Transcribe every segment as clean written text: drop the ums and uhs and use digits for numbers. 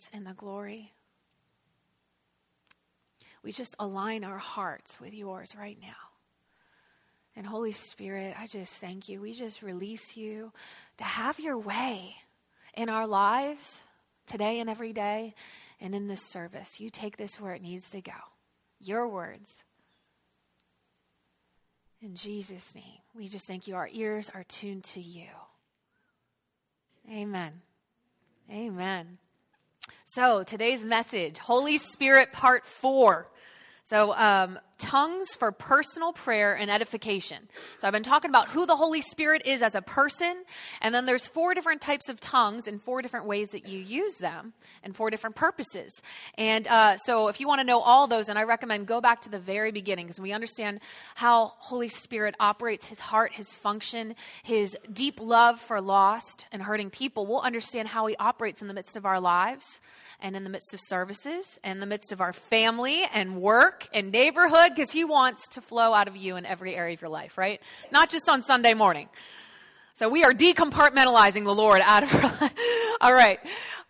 and the glory. We just align our hearts with yours right now. And Holy Spirit, I just thank you. We just release you to have your way in our lives today and every day and in this service. You take this where it needs to go. Your words. In Jesus' name, we just thank you. Our ears are tuned to you. Amen. Amen. So today's message, Holy Spirit Part 4. So tongues for personal prayer and edification. So I've been talking about who the Holy Spirit is as a person, and then there's 4 different types of tongues and 4 different ways that you use them and 4 different purposes. And so if you want to know all those, and I recommend go back to the very beginning because we understand how Holy Spirit operates, his heart, his function, his deep love for lost and hurting people. We'll understand how he operates in the midst of our lives and in the midst of services, and in the midst of our family and work and neighborhood, because he wants to flow out of you in every area of your life, right? Not just on Sunday morning. So we are decompartmentalizing the Lord out of our life. All right.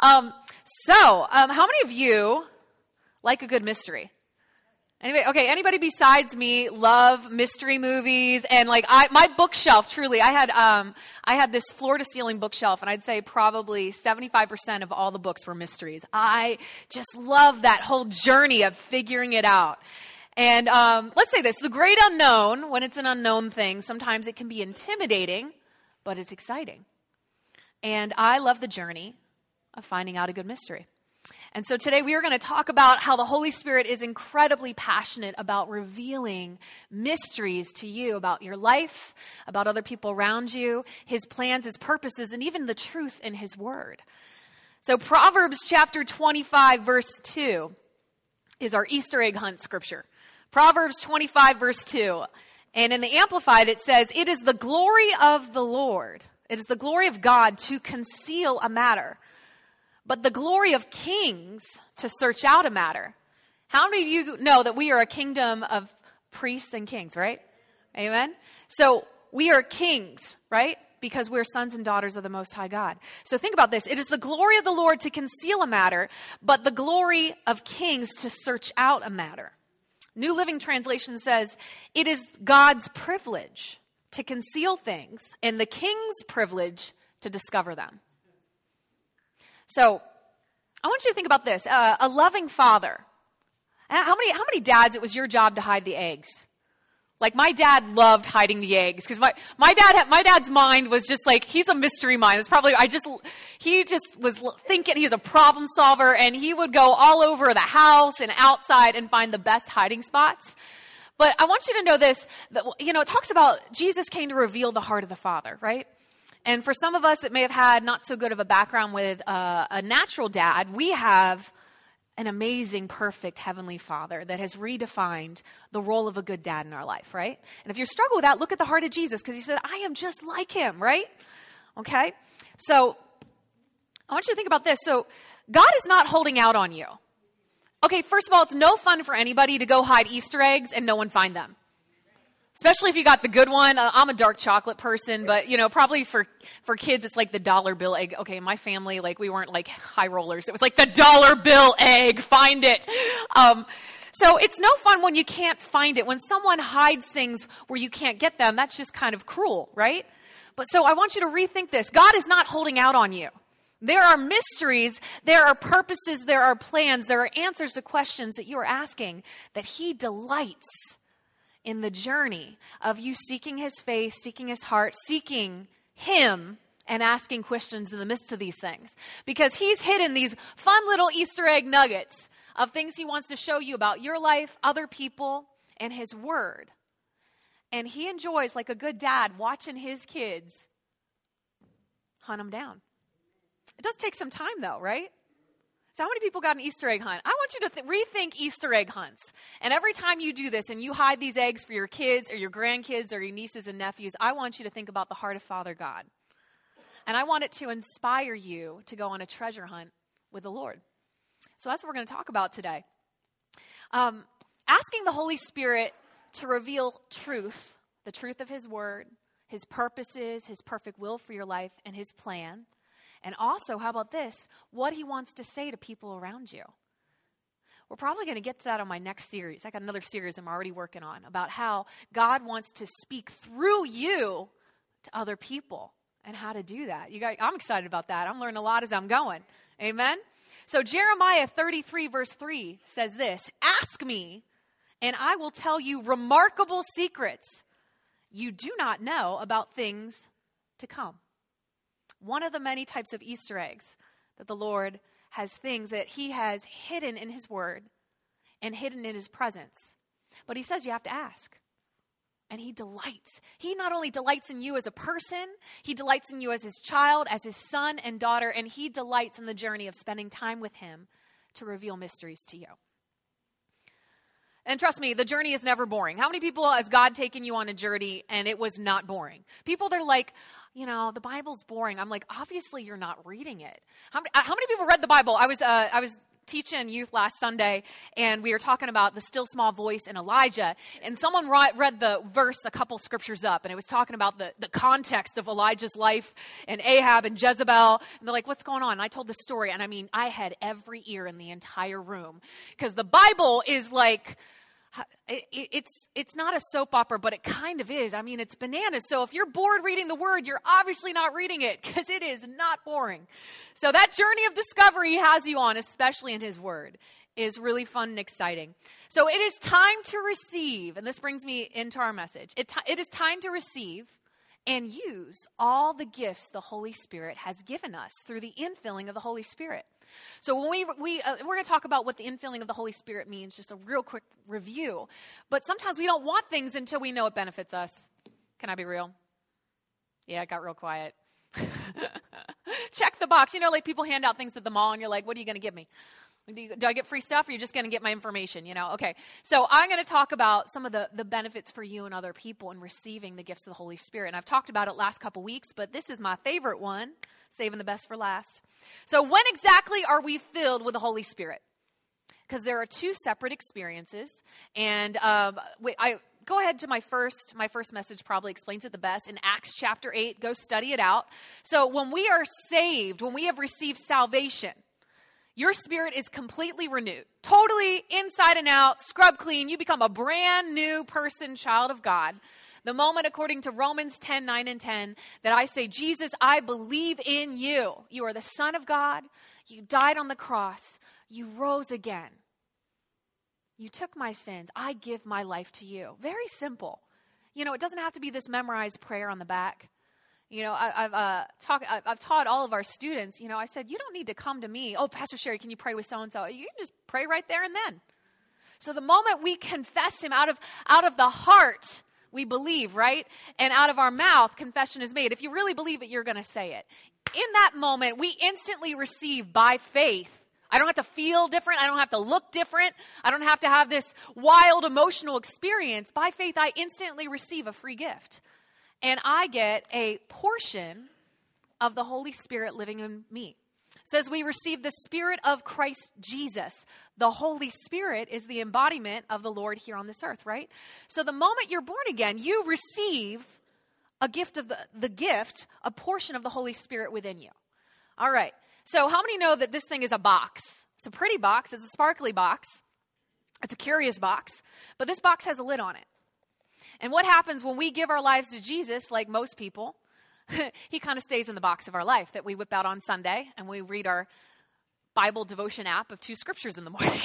How many of you like a good mystery? Anybody besides me love mystery movies? And my bookshelf, truly, I had this floor to ceiling bookshelf, and I'd say probably 75% of all the books were mysteries. I just love that whole journey of figuring it out. And let's say this, the great unknown, when it's an unknown thing, sometimes it can be intimidating, but it's exciting. And I love the journey of finding out a good mystery. And so today we are going to talk about how the Holy Spirit is incredibly passionate about revealing mysteries to you about your life, about other people around you, his plans, his purposes, and even the truth in his word. So Proverbs chapter 25, verse 2 is our Easter egg hunt scripture. Proverbs 25, verse 2. And in the Amplified, it says, "It is the glory of the Lord. It is the glory of God to conceal a matter, but the glory of kings to search out a matter." How many of you know that we are a kingdom of priests and kings, right? Amen? So we are kings, right? Because we're sons and daughters of the Most High God. So think about this. It is the glory of the Lord to conceal a matter, but the glory of kings to search out a matter. New Living Translation says, "It is God's privilege to conceal things and the king's privilege to discover them." So I want you to think about this. A loving father. How many dads it was your job to hide the eggs? Like my dad loved hiding the eggs because my dad's mind was just like, he's a mystery mind. It's probably he just was thinking he's a problem solver, and he would go all over the house and outside and find the best hiding spots. But I want you to know this, that, it talks about Jesus came to reveal the heart of the Father, right? And for some of us that may have had not so good of a background with a natural dad, we have an amazing, perfect Heavenly Father that has redefined the role of a good dad in our life, right? And if you struggle with that, look at the heart of Jesus, because he said, "I am just like him," right? Okay? So I want you to think about this. So God is not holding out on you. Okay, first of all, it's no fun for anybody to go hide Easter eggs and no one find them. Especially if you got the good one. I'm a dark chocolate person, but, probably for kids, it's like the dollar bill egg. Okay, in my family, we weren't like high rollers. It was like the dollar bill egg. Find it. So it's no fun when you can't find it. When someone hides things where you can't get them, that's just kind of cruel, right? But so I want you to rethink this. God is not holding out on you. There are mysteries, there are purposes, there are plans, there are answers to questions that you are asking that he delights in the journey of you seeking his face, seeking his heart, seeking him, and asking questions in the midst of these things. Because he's hidden these fun little Easter egg nuggets of things he wants to show you about your life, other people, and his word. And he enjoys, like a good dad, watching his kids hunt them down. It does take some time though, right? So how many people got an Easter egg hunt? I want you to rethink Easter egg hunts. And every time you do this and you hide these eggs for your kids or your grandkids or your nieces and nephews, I want you to think about the heart of Father God. And I want it to inspire you to go on a treasure hunt with the Lord. So that's what we're going to talk about today. Asking the Holy Spirit to reveal truth, the truth of his word, his purposes, his perfect will for your life, and his plan. And also, how about this? What he wants to say to people around you. We're probably going to get to that on my next series. I got another series I'm already working on about how God wants to speak through you to other people and how to do that. You guys, I'm excited about that. I'm learning a lot as I'm going. Amen? So Jeremiah 33 verse 3 says this, "Ask me, and I will tell you remarkable secrets you do not know about things to come." One of the many types of Easter eggs that the Lord has, things that he has hidden in his word and hidden in his presence. But he says you have to ask. And he delights. He not only delights in you as a person, he delights in you as his child, as his son and daughter, and he delights in the journey of spending time with him to reveal mysteries to you. And trust me, the journey is never boring. How many people has God taken you on a journey and it was not boring? People, they're like, you know, the Bible's boring. I'm like, obviously you're not reading it. How many people read the Bible? I was teaching youth last Sunday, and we were talking about the still small voice in Elijah, and someone read the verse a couple scriptures up, and it was talking about the context of Elijah's life and Ahab and Jezebel, and they're like, what's going on? And I told the story, and I mean, I had every ear in the entire room, because the Bible is like, it's not a soap opera, but it kind of is. I mean, it's bananas. So if you're bored reading the word, you're obviously not reading it, because it is not boring. So that journey of discovery he has you on, especially in his word, is really fun and exciting. So it is time to receive, and this brings me into our message. It is time to receive and use all the gifts the Holy Spirit has given us through the infilling of the Holy Spirit. So when we're going to talk about what the infilling of the Holy Spirit means, just a real quick review. But sometimes we don't want things until we know it benefits us. Can I be real? Yeah, it got real quiet. Check the box. You know, like people hand out things at the mall and you're like, what are you going to give me? Do I get free stuff, or are you just going to get my information? You know, okay. So I'm going to talk about some of the benefits for you and other people in receiving the gifts of the Holy Spirit. And I've talked about it last couple weeks, but this is my favorite one, saving the best for last. So when exactly are we filled with the Holy Spirit? Because there are two separate experiences. And I go ahead to my first message probably explains it the best. In Acts chapter 8, go study it out. So when we are saved, when we have received salvation, your spirit is completely renewed, totally inside and out, scrub clean. You become a brand new person, child of God. The moment, according to Romans 10, 9 and 10, that I say, Jesus, I believe in you. You are the Son of God. You died on the cross. You rose again. You took my sins. I give my life to you. Very simple. You know, it doesn't have to be this memorized prayer on the back. You know, I've taught all of our students, you know, I said, you don't need to come to me. Oh, Pastor Sherry, can you pray with so-and-so? You can just pray right there and then. So the moment we confess him out of the heart, we believe, right? And out of our mouth, confession is made. If you really believe it, you're going to say it. In that moment, we instantly receive by faith. I don't have to feel different. I don't have to look different. I don't have to have this wild emotional experience. By faith, I instantly receive a free gift. And I get a portion of the Holy Spirit living in me. It says we receive the Spirit of Christ Jesus. The Holy Spirit is the embodiment of the Lord here on this earth, right? So the moment you're born again, you receive a gift of the gift, a portion of the Holy Spirit within you. All right. So how many know that this thing is a box? It's a pretty box. It's a sparkly box. It's a curious box. But this box has a lid on it. And what happens when we give our lives to Jesus, like most people, he kind of stays in the box of our life that we whip out on Sunday and we read our Bible devotion app of 2 scriptures in the morning.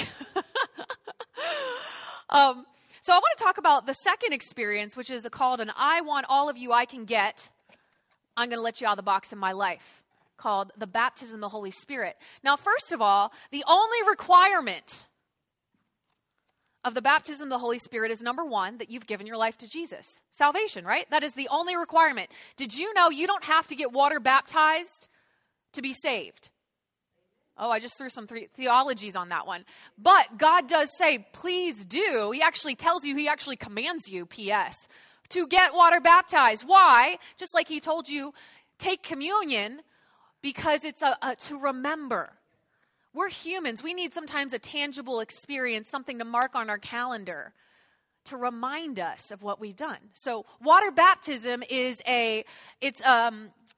So I want to talk about the second experience, which is called an I want all of you I can get. I'm going to let you out of the box in my life, called the baptism of the Holy Spirit. Now, first of all, the only requirement of the baptism of the Holy Spirit is, number one, that you've given your life to Jesus. Salvation, right? That is the only requirement. Did you know you don't have to get water baptized to be saved? Oh, I just threw some theologies on that one. But God does say, please do. He actually tells you, he actually commands you, P.S., to get water baptized. Why? Just like he told you, take communion, because it's to remember. We're humans. We need sometimes a tangible experience, something to mark on our calendar to remind us of what we've done. So water baptism is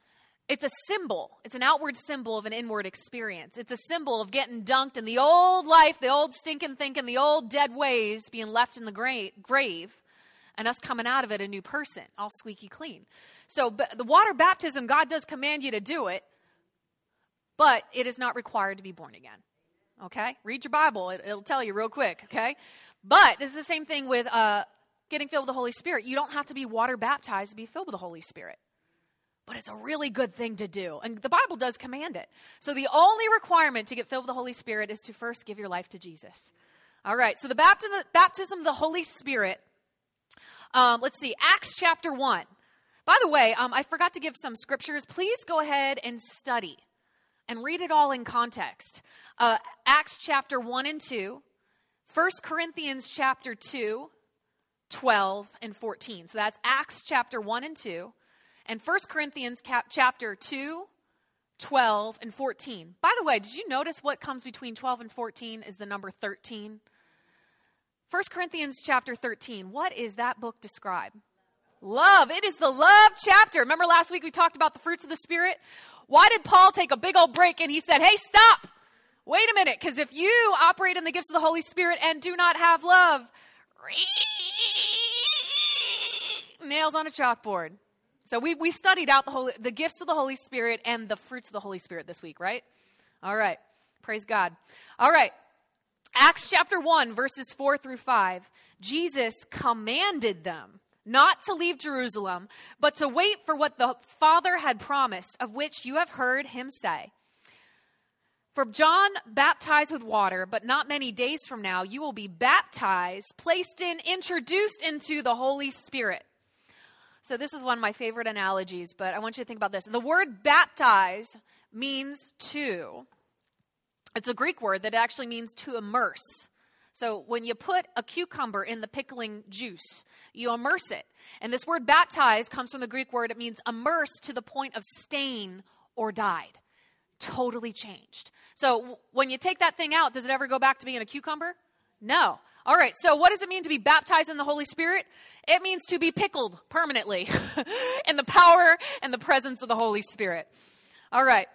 It's a symbol. It's an outward symbol of an inward experience. It's a symbol of getting dunked in the old life, the old stinking thinking, the old dead ways being left in the grave, and us coming out of it a new person, all squeaky clean. So the water baptism, God does command you to do it, but it is not required to be born again. Okay? Read your Bible. It'll tell you real quick, okay? But this is the same thing with getting filled with the Holy Spirit. You don't have to be water baptized to be filled with the Holy Spirit. But it's a really good thing to do. And the Bible does command it. So the only requirement to get filled with the Holy Spirit is to first give your life to Jesus. All right, so the baptism of the Holy Spirit. Let's see, Acts chapter 1. By the way, I forgot to give some scriptures. Please go ahead and study and read it all in context. Acts chapter 1 and 2. 1 Corinthians chapter 2, 12 and 14. So that's Acts chapter 1 and 2. And 1 Corinthians chapter 2, 12, and 14. By the way, did you notice what comes between 12 and 14 is the number 13? 1 Corinthians chapter 13. What is that book describe? Love. It is the love chapter. Remember last week we talked about the fruits of the Spirit? Why did Paul take a big old break and he said, hey, stop. Wait a minute, because if you operate in the gifts of the Holy Spirit and do not have love, nails on a chalkboard. So we studied out the gifts of the Holy Spirit and the fruits of the Holy Spirit this week, right? All right. Praise God. All right. Acts chapter 1, verses 4 through 5. Jesus commanded them not to leave Jerusalem, but to wait for what the Father had promised, of which you have heard him say. For John baptized with water, but not many days from now, you will be baptized, introduced into the Holy Spirit. So this is one of my favorite analogies, but I want you to think about this. The word baptize means to. It's a Greek word that actually means to immerse. So when you put a cucumber in the pickling juice, you immerse it. And this word baptize comes from the Greek word. It means immerse to the point of stain or dyed. Totally changed. So when you take that thing out, does it ever go back to being a cucumber? No. All right, so what does it mean to be baptized in the Holy Spirit? It means to be pickled permanently in the power and the presence of the Holy Spirit. All right.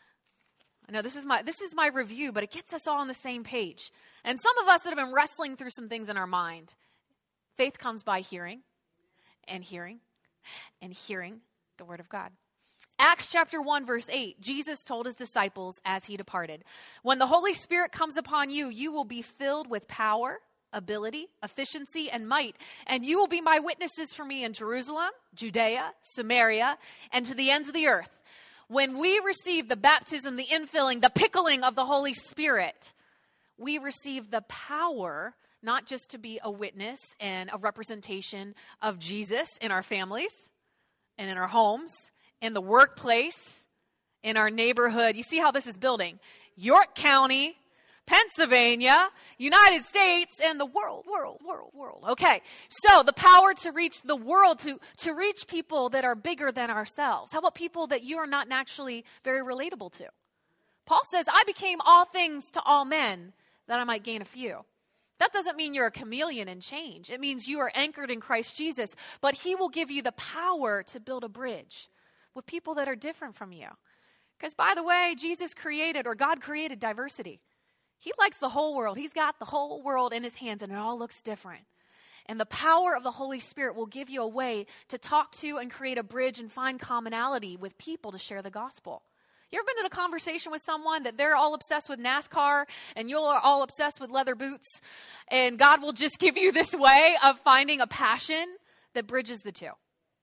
I know this is my review, but it gets us all on the same page. And some of us that have been wrestling through some things in our mind, faith comes by hearing and hearing and hearing the word of God. Acts chapter 1, verse 8, Jesus told his disciples as he departed, when the Holy Spirit comes upon you, you will be filled with power, ability, efficiency, and might, and you will be my witnesses for me in Jerusalem, Judea, Samaria, and to the ends of the earth. When we receive the baptism, the infilling, the pickling of the Holy Spirit, we receive the power not just to be a witness and a representation of Jesus in our families and in our homes, in the workplace, in our neighborhood. You see how this is building. York County, Pennsylvania, United States, and the world. Okay, so the power to reach the world, to reach people that are bigger than ourselves. How about people that you are not naturally very relatable to? Paul says, I became all things to all men that I might gain a few. That doesn't mean you're a chameleon and change. It means you are anchored in Christ Jesus, but he will give you the power to build a bridge with people that are different from you. Because by the way, God created diversity. He likes the whole world. He's got the whole world in his hands, and it all looks different. And the power of the Holy Spirit will give you a way to talk to and create a bridge and find commonality with people to share the gospel. You ever been in a conversation with someone that they're all obsessed with NASCAR and you're all obsessed with leather boots, and God will just give you this way of finding a passion that bridges the two?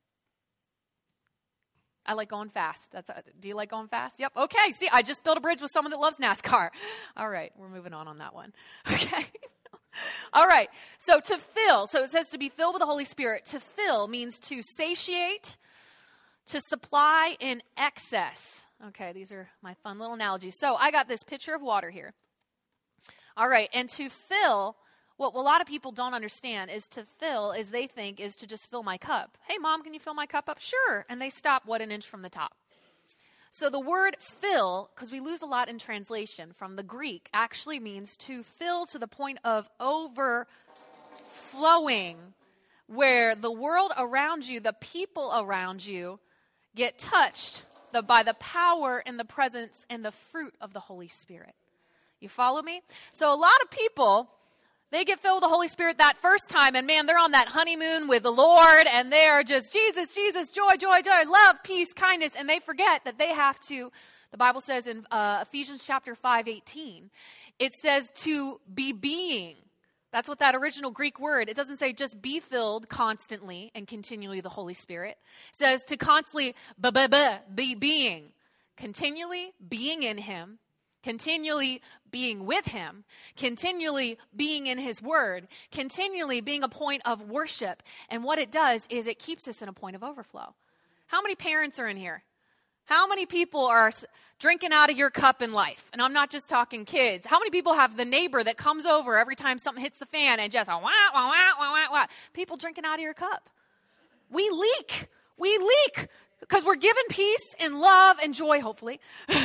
I like going fast. Do you like going fast? Yep. Okay. See, I just built a bridge with someone that loves NASCAR. All right. We're moving on that one. Okay. All right. So to fill. So it says to be filled with the Holy Spirit. To fill means to satiate, to supply in excess. Okay. These are my fun little analogies. So I got this pitcher of water here. All right. And to fill, what a lot of people don't understand is to fill, is they think, is to just fill my cup. Hey, Mom, can you fill my cup up? Sure. And they stop, an inch from the top. So the word fill, because we lose a lot in translation from the Greek, actually means to fill to the point of overflowing, where the world around you, the people around you, get touched by the power and the presence and the fruit of the Holy Spirit. You follow me? So a lot of people, they get filled with the Holy Spirit that first time, and man, they're on that honeymoon with the Lord, and they are just Jesus, Jesus, joy, joy, joy, love, peace, kindness, and they forget that they have to, the Bible says in Ephesians chapter 5:18, it says to be being. That's what that original Greek word, it doesn't say just be filled constantly and continually with the Holy Spirit. It says to constantly be being, continually being in Him, continually being with Him, continually being in His Word, continually being a point of worship. And what it does is it keeps us in a point of overflow. How many parents are in here? How many people are drinking out of your cup in life? And I'm not just talking kids. How many people have the neighbor that comes over every time something hits the fan and just wah, wah, wah, wah, wah, wah. People drinking out of your cup. We leak. We leak because we're given peace and love and joy, hopefully.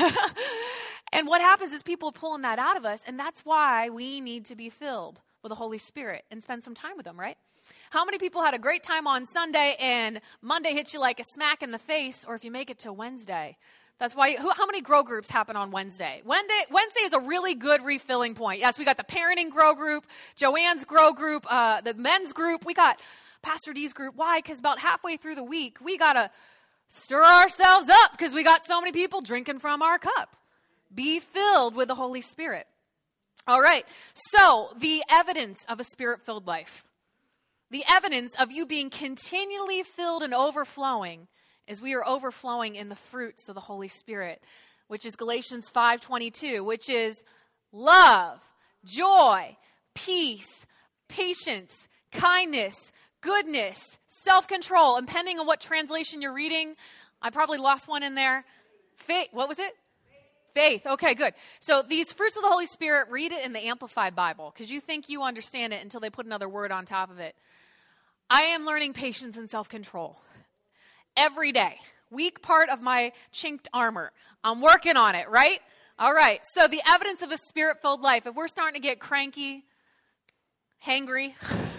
And what happens is people are pulling that out of us, and that's why we need to be filled with the Holy Spirit and spend some time with Him, right? How many people had a great time on Sunday and Monday hits you like a smack in the face, or if you make it to Wednesday? That's why, how many grow groups happen on Wednesday? Wednesday is a really good refilling point. Yes, we got the parenting grow group, Joanne's grow group, the men's group. We got Pastor D's group. Why? Because about halfway through the week, we got to stir ourselves up because we got so many people drinking from our cup. Be filled with the Holy Spirit. All right, so the evidence of a Spirit-filled life. The evidence of you being continually filled and overflowing is we are overflowing in the fruits of the Holy Spirit, which is Galatians 5:22, which is love, joy, peace, patience, kindness, goodness, self-control. And depending on what translation you're reading, I probably lost one in there. Faith, what was it? Faith. Okay, good. So these fruits of the Holy Spirit, read it in the Amplified Bible because you think you understand it until they put another word on top of it. I am learning patience and self-control every day. Weak part of my chinked armor. I'm working on it, right? All right. So the evidence of a Spirit-filled life, if we're starting to get cranky, hangry,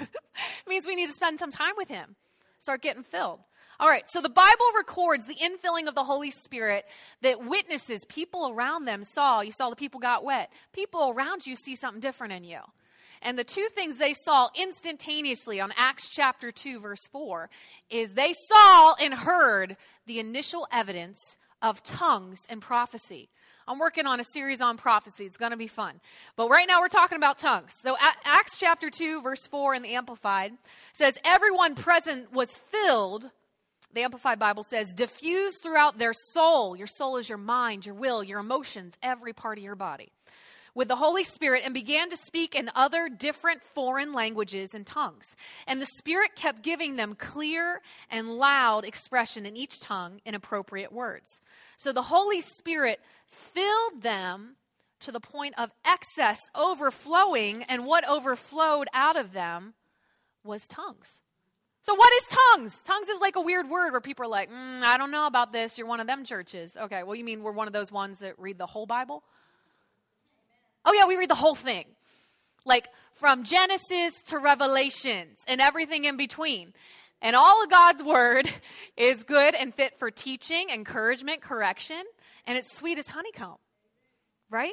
it means we need to spend some time with Him. Start getting filled. All right, so the Bible records the infilling of the Holy Spirit that witnesses, people around them saw. You saw the people got wet. People around you see something different in you. And the two things they saw instantaneously on Acts chapter 2, verse 4, is they saw and heard the initial evidence of tongues and prophecy. I'm working on a series on prophecy. It's going to be fun. But right now we're talking about tongues. So Acts chapter 2, verse 4 in the Amplified says, everyone present was filled. The Amplified Bible says, diffused throughout their soul. Your soul is your mind, your will, your emotions, every part of your body. With the Holy Spirit, and began to speak in other different foreign languages and tongues. And the Spirit kept giving them clear and loud expression in each tongue in appropriate words. So the Holy Spirit filled them to the point of excess overflowing, and what overflowed out of them was tongues. So what is tongues? Tongues is like a weird word where people are like, I don't know about this. You're one of them churches. Okay, well, you mean we're one of those ones that read the whole Bible? Oh, yeah, we read the whole thing. Like from Genesis to Revelations and everything in between. And all of God's word is good and fit for teaching, encouragement, correction, and it's sweet as honeycomb, right?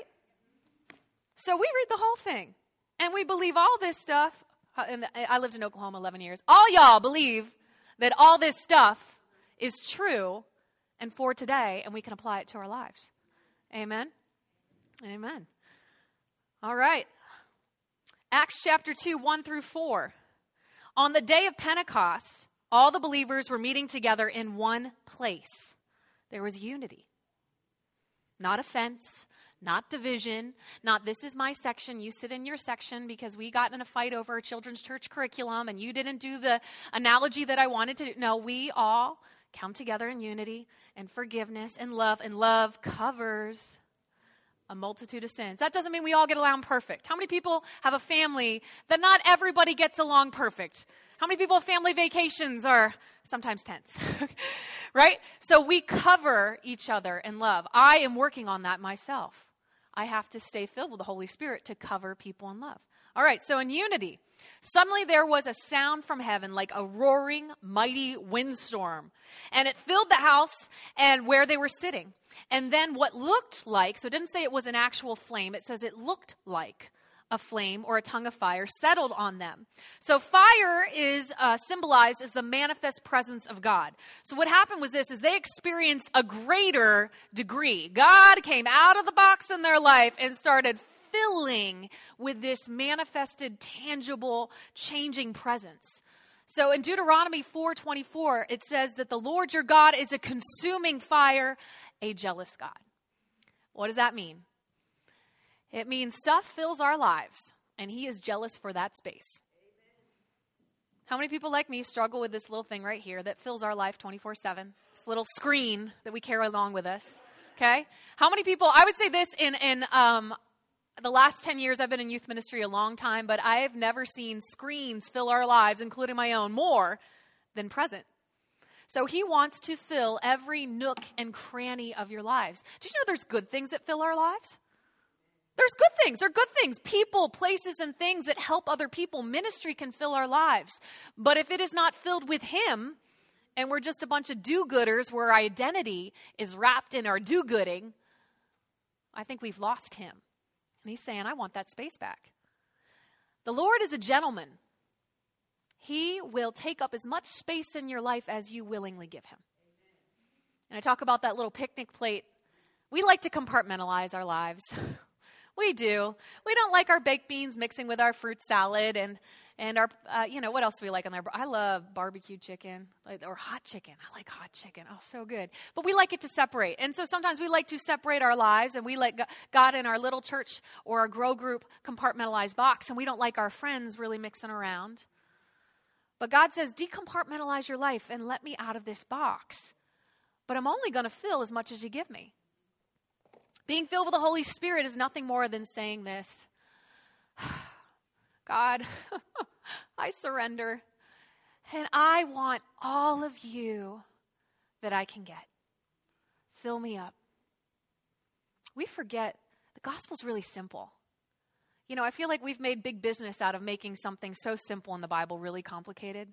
So we read the whole thing, and we believe all this stuff. I lived in Oklahoma 11 years. All y'all believe that all this stuff is true and for today, and we can apply it to our lives. Amen? Amen. All right. Acts chapter 2, 1 through 4. On the day of Pentecost, all the believers were meeting together in one place. There was unity. Not offense, not division, not this is my section, you sit in your section because we got in a fight over a children's church curriculum and you didn't do the analogy that I wanted to do. No, we all come together in unity and forgiveness and love covers a multitude of sins. That doesn't mean we all get along perfect. How many people have a family that not everybody gets along perfect? How many people have family vacations are sometimes tense? Right? So we cover each other in love. I am working on that myself. I have to stay filled with the Holy Spirit to cover people in love. All right, so in unity, suddenly there was a sound from heaven like a roaring, mighty windstorm. And it filled the house and where they were sitting. And then what looked like, so it didn't say it was an actual flame, it says it looked like a flame or a tongue of fire settled on them. So fire is symbolized as the manifest presence of God. So what happened was this, is they experienced a greater degree. God came out of the box in their life and started filling with this manifested, tangible, changing presence. So in Deuteronomy 4:24, it says that the Lord your God is a consuming fire, a jealous God. What does that mean? It means stuff fills our lives, and he is jealous for that space. How many people like me struggle with this little thing right here that fills our life 24/7? This little screen that we carry along with us, okay? How many people, I would say this in the last 10 years, I've been in youth ministry a long time, but I've never seen screens fill our lives, including my own, more than present. So he wants to fill every nook and cranny of your lives. Did you know there's good things that fill our lives? There's good things. They're good things. People, places, and things that help other people. Ministry can fill our lives. But if it is not filled with him, and we're just a bunch of do-gooders where our identity is wrapped in our do-gooding, I think we've lost him. And he's saying, I want that space back. The Lord is a gentleman. He will take up as much space in your life as you willingly give him. And I talk about that little picnic plate. We like to compartmentalize our lives. We do. We don't like our baked beans mixing with our fruit salad and our, what else do we like on there? I love barbecue chicken or hot chicken. I like hot chicken. Oh, so good. But we like it to separate. And so sometimes we like to separate our lives, and we let God in our little church or our grow group compartmentalized box, and we don't like our friends really mixing around. But God says, decompartmentalize your life and let me out of this box. But I'm only going to fill as much as you give me. Being filled with the Holy Spirit is nothing more than saying this. God, I surrender, and I want all of you that I can get. Fill me up. We forget the gospel's really simple. You know, I feel like we've made big business out of making something so simple in the Bible really complicated.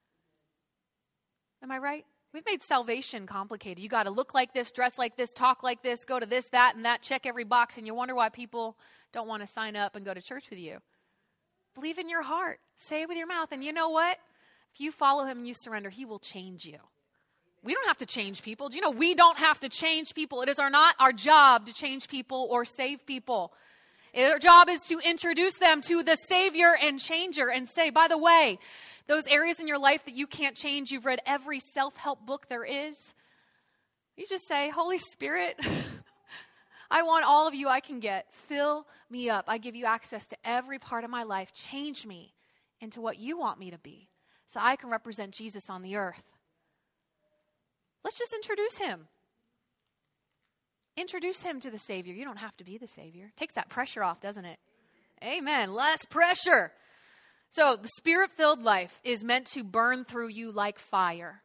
Am I right? We've made salvation complicated. You got to look like this, dress like this, talk like this, go to this, that, and that, check every box, and you wonder why people don't want to sign up and go to church with you. Believe in your heart. Say it with your mouth. And you know what? If you follow him and you surrender, he will change you. We don't have to change people. Do you know we don't have to change people? It is not our job to change people or save people. Our job is to introduce them to the Savior and Changer and say, by the way, those areas in your life that you can't change, you've read every self-help book there is. You just say, Holy Spirit, I want all of you I can get. Fill me up. I give you access to every part of my life. Change me into what you want me to be so I can represent Jesus on the earth. Let's just introduce him. Introduce him to the Savior. You don't have to be the Savior. Takes that pressure off, doesn't it? Amen. Less pressure. So the Spirit-filled life is meant to burn through you like fire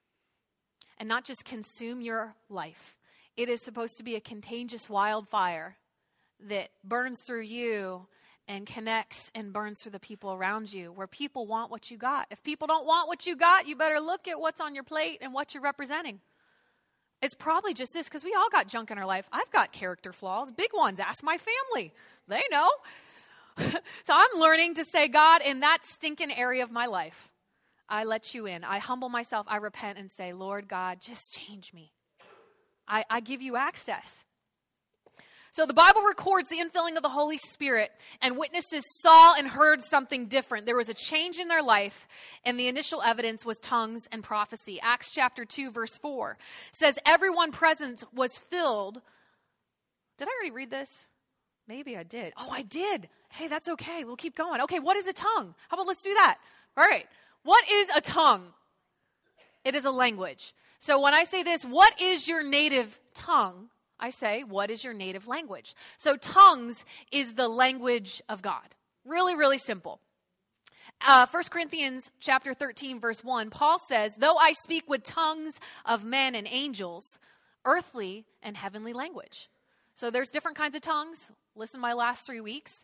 and not just consume your life. It is supposed to be a contagious wildfire that burns through you and connects and burns through the people around you, where people want what you got. If people don't want what you got, you better look at what's on your plate and what you're representing. It's probably just this, because we all got junk in our life. I've got character flaws, big ones. Ask my family. They know. So I'm learning to say, God, in that stinking area of my life, I let you in. I humble myself. I repent and say, Lord God, just change me. I give you access. So the Bible records the infilling of the Holy Spirit, and witnesses saw and heard something different. There was a change in their life, and the initial evidence was tongues and prophecy. Acts chapter 2, verse 4 says, everyone present was filled. Did I already read this? Maybe I did. Oh, I did. Hey, that's okay. We'll keep going. Okay, what is a tongue? How about let's do that? All right. What is a tongue? It is a language. So when I say this, what is your native tongue? I say, what is your native language? So tongues is the language of God. Really, really simple. 1 Corinthians chapter 13, verse 1, Paul says, though I speak with tongues of men and angels, earthly and heavenly language. So there's different kinds of tongues. Listen to my last 3 weeks.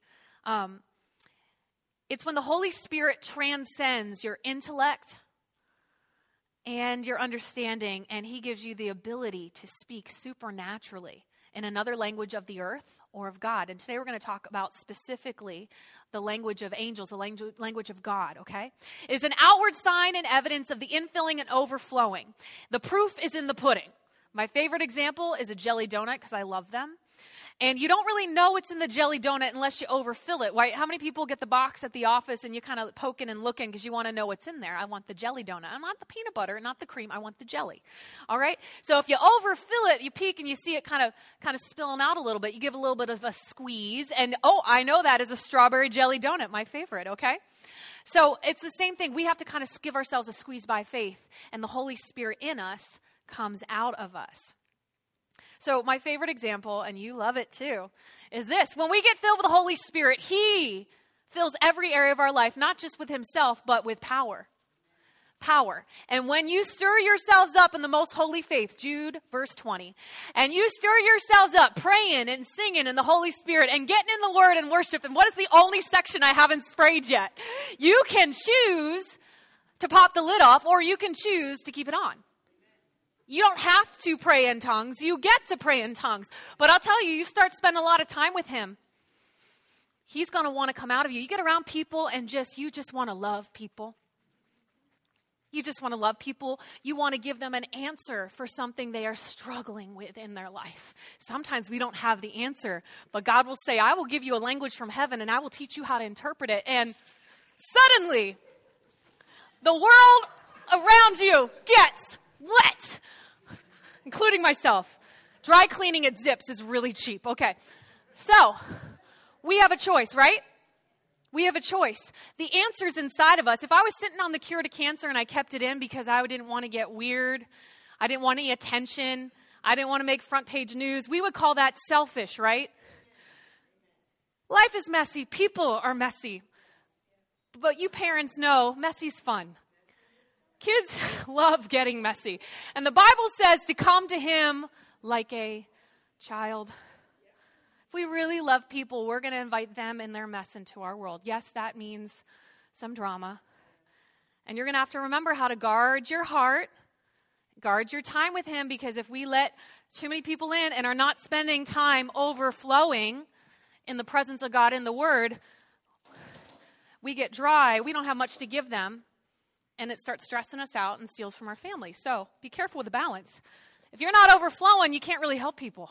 It's when the Holy Spirit transcends your intellect and your understanding, and he gives you the ability to speak supernaturally in another language of the earth or of God. And today we're going to talk about specifically the language of angels, the language of God, okay? It is an outward sign and evidence of the infilling and overflowing. The proof is in the pudding. My favorite example is a jelly donut because I love them. And you don't really know what's in the jelly donut unless you overfill it. Right? How many people get the box at the office and you kind of poking and looking because you want to know what's in there? I want the jelly donut. I want the peanut butter, not the cream. I want the jelly. All right? So if you overfill it, you peek and you see it kind of spilling out a little bit. You give a little bit of a squeeze. And, I know that is a strawberry jelly donut, my favorite, okay? So it's the same thing. We have to kind of give ourselves a squeeze by faith. And the Holy Spirit in us comes out of us. So my favorite example, and you love it too, is this. When we get filled with the Holy Spirit, he fills every area of our life, not just with himself, but with power. Power. And when you stir yourselves up in the most holy faith, Jude, verse 20, and you stir yourselves up praying and singing in the Holy Spirit and getting in the Word and worship, and what is the only section I haven't sprayed yet? You can choose to pop the lid off, or you can choose to keep it on. You don't have to pray in tongues. You get to pray in tongues. But I'll tell you, you start spending a lot of time with him, he's going to want to come out of you. You get around people and you just want to love people. You just want to love people. You want to give them an answer for something they are struggling with in their life. Sometimes we don't have the answer, but God will say, I will give you a language from heaven and I will teach you how to interpret it. And suddenly, the world around you gets wet. Including myself. Dry cleaning at Zips is really cheap. Okay. So, we have a choice, right? We have a choice. The answer's inside of us. If I was sitting on the cure to cancer and I kept it in because I didn't want to get weird, I didn't want any attention, I didn't want to make front page news, we would call that selfish, right? Life is messy. People are messy. But you parents know messy's fun. Kids love getting messy. And the Bible says to come to him like a child. If we really love people, we're going to invite them and their mess into our world. Yes, that means some drama. And you're going to have to remember how to guard your heart, guard your time with him, because if we let too many people in and are not spending time overflowing in the presence of God in the Word, we get dry. We don't have much to give them. And it starts stressing us out and steals from our family. So be careful with the balance. If you're not overflowing, you can't really help people.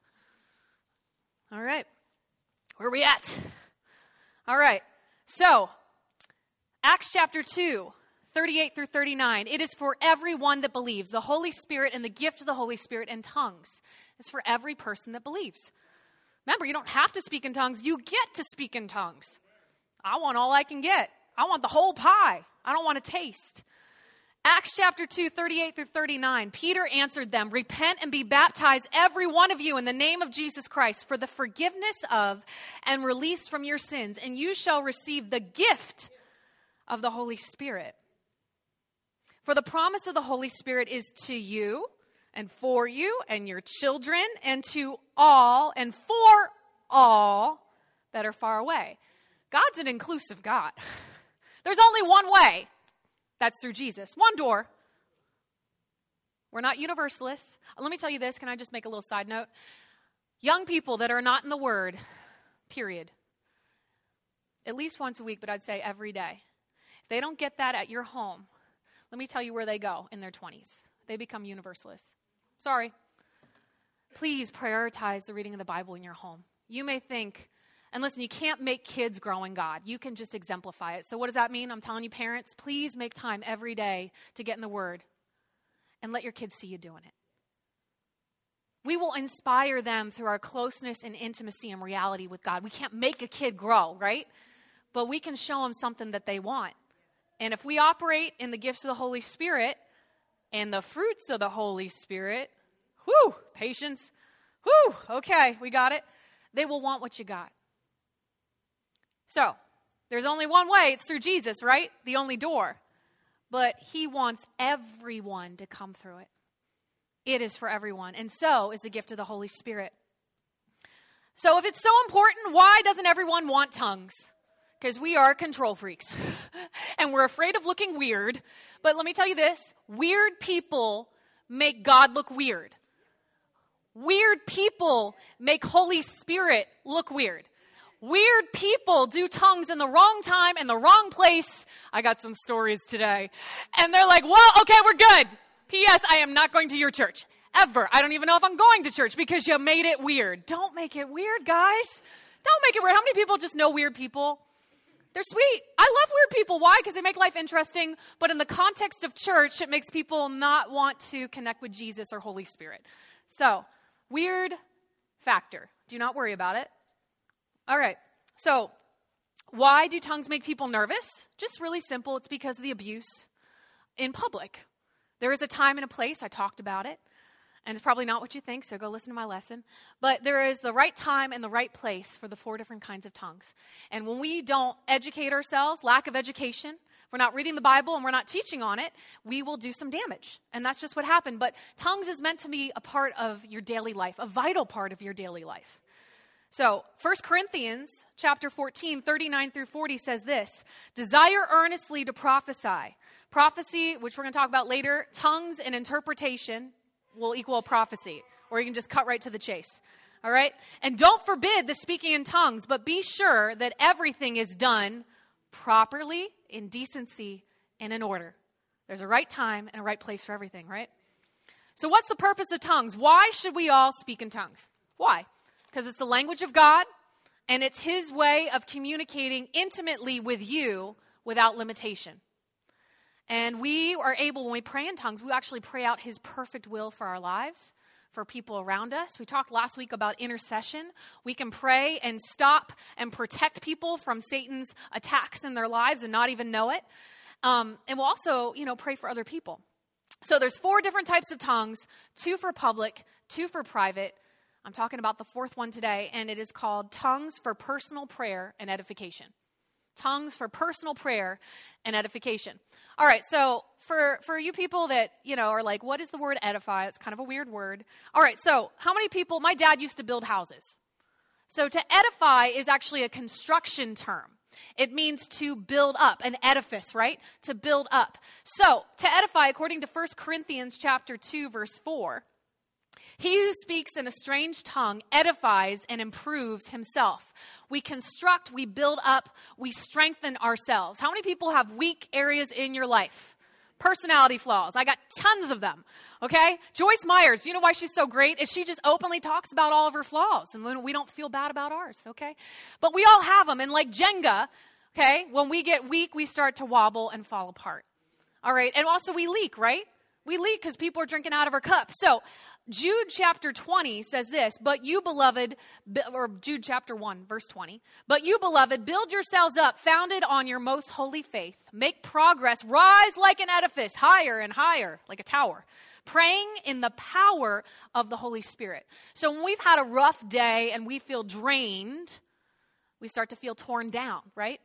All right. Where are we at? All right. So, Acts chapter 2, 38 through 39. It is for everyone that believes. The Holy Spirit and the gift of the Holy Spirit and tongues is for every person that believes. Remember, you don't have to speak in tongues. You get to speak in tongues. I want all I can get. I want the whole pie. I don't want to taste. Acts chapter 2, 38 through 39. Peter answered them, repent and be baptized, every one of you, in the name of Jesus Christ, for the forgiveness of and release from your sins, and you shall receive the gift of the Holy Spirit. For the promise of the Holy Spirit is to you and for you and your children and to all and for all that are far away. God's an inclusive God. There's only one way. That's through Jesus. One door. We're not universalists. Let me tell you this. Can I just make a little side note? Young people that are not in the Word, period. At least once a week, but I'd say every day. If they don't get that at your home, let me tell you where they go in their 20s. They become universalists. Sorry. Please prioritize the reading of the Bible in your home. You may think, and listen, you can't make kids grow in God. You can just exemplify it. So what does that mean? I'm telling you, parents, please make time every day to get in the Word and let your kids see you doing it. We will inspire them through our closeness and intimacy and reality with God. We can't make a kid grow, right? But we can show them something that they want. And if we operate in the gifts of the Holy Spirit and the fruits of the Holy Spirit, patience, okay, we got it. They will want what you got. So, there's only one way. It's through Jesus, right? The only door. But he wants everyone to come through it. It is for everyone. And so is the gift of the Holy Spirit. So if it's so important, why doesn't everyone want tongues? Because we are control freaks. And we're afraid of looking weird. But let me tell you this, weird people make God look weird. Weird people make Holy Spirit look weird. Weird people do tongues in the wrong time and the wrong place. I got some stories today. And they're like, well, okay, we're good. P.S. I am not going to your church. Ever. I don't even know if I'm going to church because you made it weird. Don't make it weird, guys. Don't make it weird. How many people just know weird people? They're sweet. I love weird people. Why? Because they make life interesting. But in the context of church, it makes people not want to connect with Jesus or Holy Spirit. So, weird factor. Do not worry about it. All right. So, why do tongues make people nervous? Just really simple. It's because of the abuse in public. There is a time and a place. I talked about it. And it's probably not what you think, so go listen to my lesson. But there is the right time and the right place for the 4 different kinds of tongues. And when we don't educate ourselves, lack of education, we're not reading the Bible and we're not teaching on it, we will do some damage. And that's just what happened. But tongues is meant to be a part of your daily life, a vital part of your daily life. So 1 Corinthians chapter 14, 39 through 40 says this, desire earnestly to prophesy. Prophecy, which we're going to talk about later, tongues and interpretation will equal prophecy, or you can just cut right to the chase. All right? And don't forbid the speaking in tongues, but be sure that everything is done properly, in decency, and in order. There's a right time and a right place for everything, right? So what's the purpose of tongues? Why should we all speak in tongues? Why? Because it's the language of God, and it's His way of communicating intimately with you without limitation. And we are able, when we pray in tongues, we actually pray out His perfect will for our lives, for people around us. We talked last week about intercession. We can pray and stop and protect people from Satan's attacks in their lives and not even know it. And we'll also, pray for other people. So there's 4 different types of tongues, 2 for public, 2 for private. I'm talking about the 4th one today, and it is called tongues for personal prayer and edification. Tongues for personal prayer and edification. All right, so for you people that, are like, what is the word edify? It's kind of a weird word. All right, so how many people, my dad used to build houses. So to edify is actually a construction term. It means to build up, an edifice, right? To build up. So to edify, according to 1 Corinthians chapter 2, verse 4, he who speaks in a strange tongue edifies and improves himself. We construct, we build up, we strengthen ourselves. How many people have weak areas in your life? Personality flaws. I got tons of them, okay? Joyce Myers, you know why she's so great? Is she just openly talks about all of her flaws, and we don't feel bad about ours, okay? But we all have them, and like Jenga, okay, when we get weak, we start to wobble and fall apart. All right, and also we leak, right? We leak because people are drinking out of our cup. So Jude chapter 20 says this, but you beloved, or Jude chapter 1, verse 20, but you beloved, build yourselves up, founded on your most holy faith. Make progress, rise like an edifice, higher and higher, like a tower, praying in the power of the Holy Spirit. So when we've had a rough day and we feel drained, we start to feel torn down, right?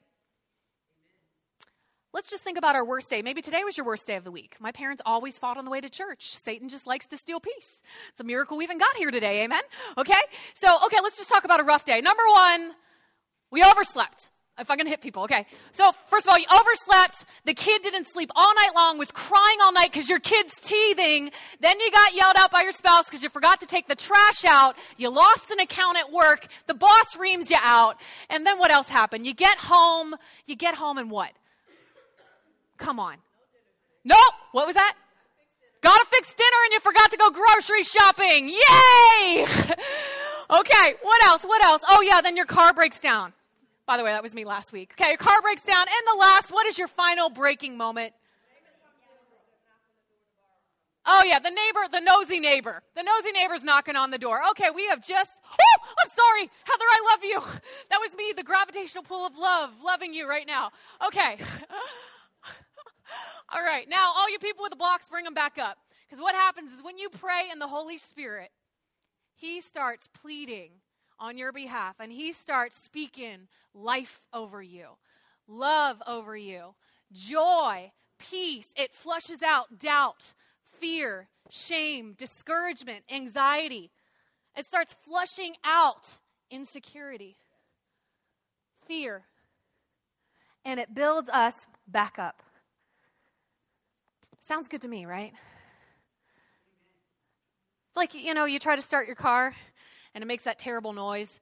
Let's just think about our worst day. Maybe today was your worst day of the week. My parents always fought on the way to church. Satan just likes to steal peace. It's a miracle we even got here today, amen? Okay, let's just talk about a rough day. Number 1, we overslept. If I'm going to hit people, okay. So first of all, you overslept. The kid didn't sleep all night long, was crying all night because your kid's teething. Then you got yelled out by your spouse because you forgot to take the trash out. You lost an account at work. The boss reams you out. And then what else happened? You get home and what? Come on. Nope. What was that? Got to fix dinner and you forgot to go grocery shopping. Yay! Okay, what else? Oh yeah, then your car breaks down. By the way, that was me last week. Okay, your car breaks down. And the last, what is your final breaking moment? Oh yeah, the nosy neighbor. The nosy neighbor's knocking on the door. Okay, we have just, I'm sorry. Heather, I love you. That was me, the gravitational pull of love, loving you right now. Okay. All right, now all you people with the blocks, bring them back up. Because what happens is when you pray in the Holy Spirit, He starts pleading on your behalf, and He starts speaking life over you, love over you, joy, peace. It flushes out doubt, fear, shame, discouragement, anxiety. It starts flushing out insecurity, fear, and it builds us back up. Sounds good to me, right? It's like, you try to start your car and it makes that terrible noise.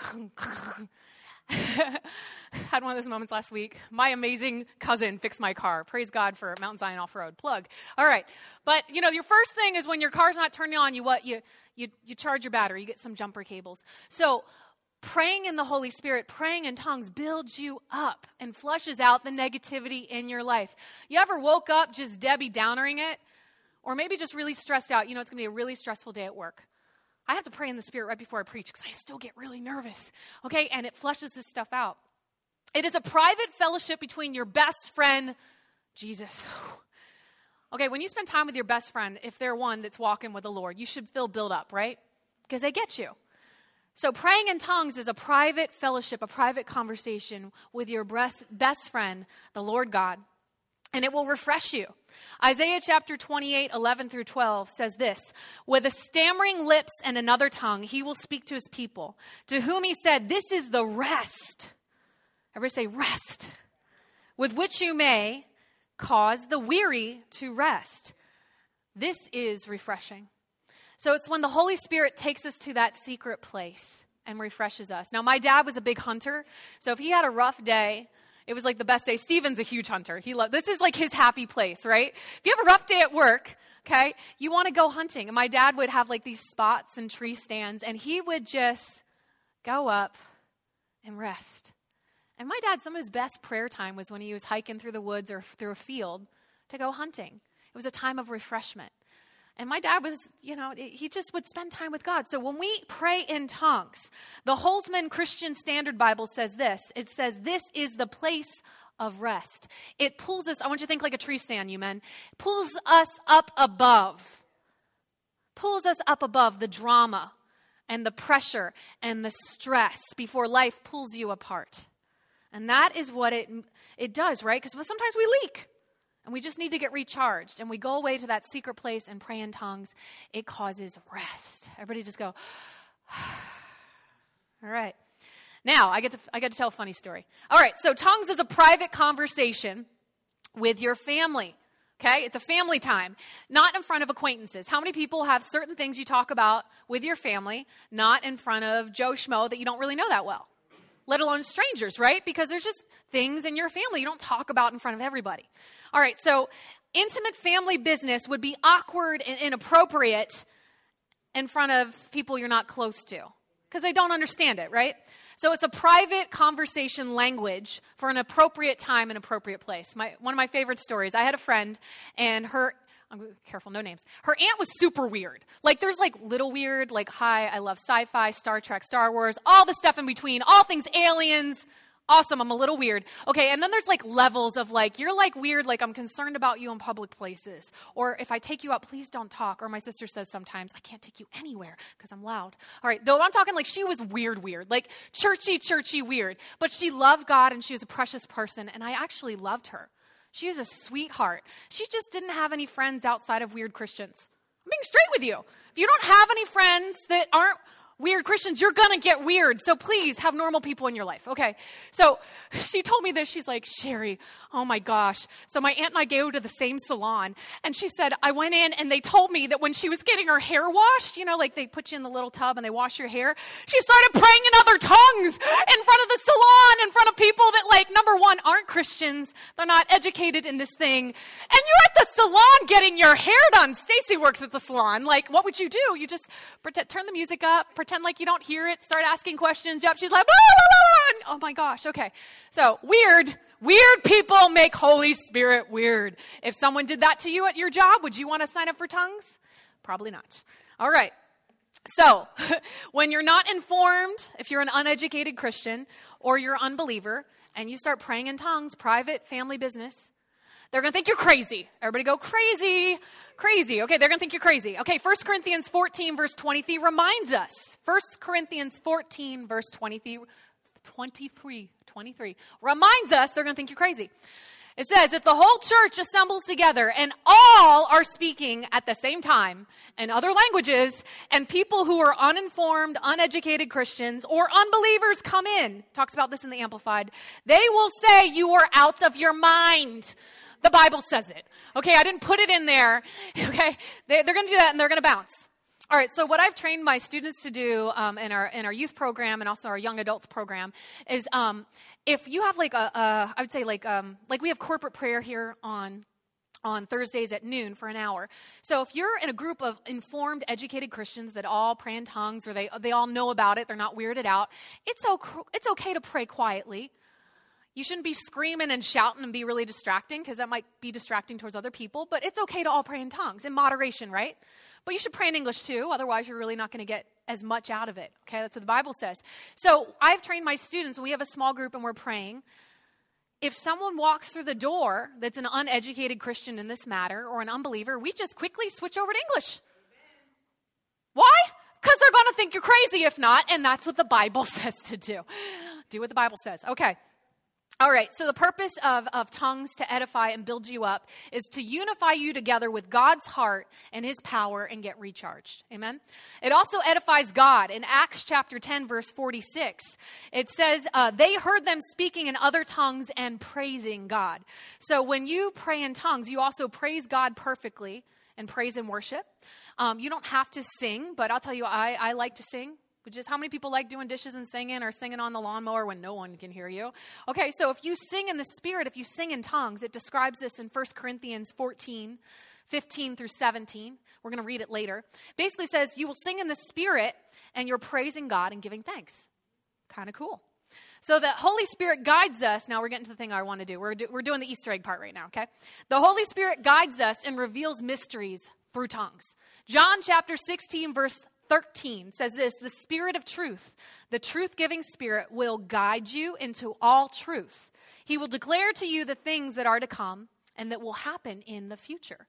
Had one of those moments last week. My amazing cousin fixed my car. Praise God for Mountain Zion Off-Road. Plug. All right. But, your first thing is when your car's not turning on, you charge your battery. You get some jumper cables. So praying in the Holy Spirit, praying in tongues builds you up and flushes out the negativity in your life. You ever woke up just Debbie Downering it? Or maybe just really stressed out. It's going to be a really stressful day at work. I have to pray in the Spirit right before I preach because I still get really nervous. Okay? And it flushes this stuff out. It is a private fellowship between your best friend, Jesus. Okay, when you spend time with your best friend, if they're one that's walking with the Lord, you should feel built up, right? Because they get you. So praying in tongues is a private fellowship, a private conversation with your best friend, the Lord God. And it will refresh you. Isaiah chapter 28, 11 through 12 says this, with a stammering lips and another tongue, he will speak to his people, to whom he said, this is the rest. Everybody say rest. With which you may cause the weary to rest. This is refreshing. So it's when the Holy Spirit takes us to that secret place and refreshes us. Now, my dad was a big hunter. So if he had a rough day, it was like the best day. Stephen's a huge hunter. This is like his happy place, right? If you have a rough day at work, okay, you want to go hunting. And my dad would have like these spots and tree stands, and he would just go up and rest. And my dad, some of his best prayer time was when he was hiking through the woods or through a field to go hunting. It was a time of refreshment. And my dad was, he just would spend time with God. So when we pray in tongues, the Holtzman Christian Standard Bible says this. It says, this is the place of rest. It pulls us, I want you to think like a tree stand, you men. Pulls us up above. Pulls us up above the drama and the pressure and the stress before life pulls you apart. And that is what it does, right? Because sometimes we leak. And we just need to get recharged. And we go away to that secret place and pray in tongues. It causes rest. Everybody just go, all right. Now, I get to tell a funny story. All right, so tongues is a private conversation with your family. Okay? It's a family time, not in front of acquaintances. How many people have certain things you talk about with your family, not in front of Joe Schmo that you don't really know that well? Let alone strangers, right? Because there's just things in your family you don't talk about in front of everybody. All right, so intimate family business would be awkward and inappropriate in front of people you're not close to because they don't understand it, right? So it's a private conversation language for an appropriate time and appropriate place. One of my favorite stories, I had a friend and I'm careful, no names. Her aunt was super weird. Like, there's like little weird, like, hi, I love sci-fi, Star Trek, Star Wars, all the stuff in between, all things aliens. Awesome, I'm a little weird. Okay, and then there's like levels of like, you're like weird, like I'm concerned about you in public places. Or if I take you out, please don't talk. Or my sister says sometimes, I can't take you anywhere because I'm loud. All right, though I'm talking like she was weird, like churchy weird. But she loved God and she was a precious person and I actually loved her. She was a sweetheart. She just didn't have any friends outside of weird Christians. I'm being straight with you. If you don't have any friends that aren't weird Christians, you're going to get weird. So please have normal people in your life. Okay. So she told me this. She's like, Sherry, oh my gosh. So my aunt and I go to the same salon. And she said, I went in and they told me that when she was getting her hair washed, like they put you in the little tub and they wash your hair. She started praying in other tongues in front of the salon, in front of people that like, number one, aren't Christians. They're not educated in this thing. And you're at the salon getting your hair done. Stacy works at the salon. Like, what would you do? You just turn the music up, pretend like you don't hear it, start asking questions. Yep, she's like, blah, blah, blah, and, oh my gosh, okay. So weird people make Holy Spirit weird. If someone did that to you at your job, would you want to sign up for tongues? Probably not. All right. So when you're not informed, if you're an uneducated Christian or you're an unbeliever and you start praying in tongues, private family business, they're going to think you're crazy. Everybody go crazy. Okay, they're going to think you're crazy. Okay, 1 Corinthians 14 verse 23 reminds us. 1 Corinthians 14 verse 23 reminds us they're going to think you're crazy. It says, if the whole church assembles together and all are speaking at the same time in other languages, and people who are uninformed, uneducated Christians or unbelievers come in, talks about this in the Amplified, they will say you are out of your mind. The Bible says it. Okay, I didn't put it in there. Okay, they're going to do that and they're going to bounce. All right, so what I've trained my students to do in our youth program and also our young adults program is if you have like I would say like we have corporate prayer here on Thursdays at noon for an hour. So if you're in a group of informed, educated Christians that all pray in tongues or they all know about it, they're not weirded out, it's okay to pray quietly. You shouldn't be screaming and shouting and be really distracting because that might be distracting towards other people, but it's okay to all pray in tongues in moderation, right? But you should pray in English too, otherwise you're really not going to get as much out of it, okay? That's what the Bible says. So I've trained my students, when we have a small group and we're praying, if someone walks through the door that's an uneducated Christian in this matter or an unbeliever, we just quickly switch over to English. Why? Because they're going to think you're crazy if not, and that's what the Bible says to do. Do what the Bible says. Okay. All right, so the purpose of tongues to edify and build you up is to unify you together with God's heart and his power and get recharged. Amen? It also edifies God. In Acts chapter 10, verse 46, it says, they heard them speaking in other tongues and praising God. So when you pray in tongues, you also praise God perfectly and praise and worship. You don't have to sing, but I'll tell you, I like to sing. Just how many people like doing dishes and singing or singing on the lawnmower when no one can hear you? Okay, so if you sing in the Spirit, if you sing in tongues, it describes this in 1 Corinthians 14, 15 through 17. We're going to read it later. Basically says you will sing in the Spirit and you're praising God and giving thanks. Kind of cool. So the Holy Spirit guides us. Now we're getting to the thing I want to do. We're doing the Easter egg part right now, okay? The Holy Spirit guides us and reveals mysteries through tongues. John chapter 16, verse 13 says this, the Spirit of truth, the truth-giving Spirit will guide you into all truth. He will declare to you the things that are to come and that will happen in the future.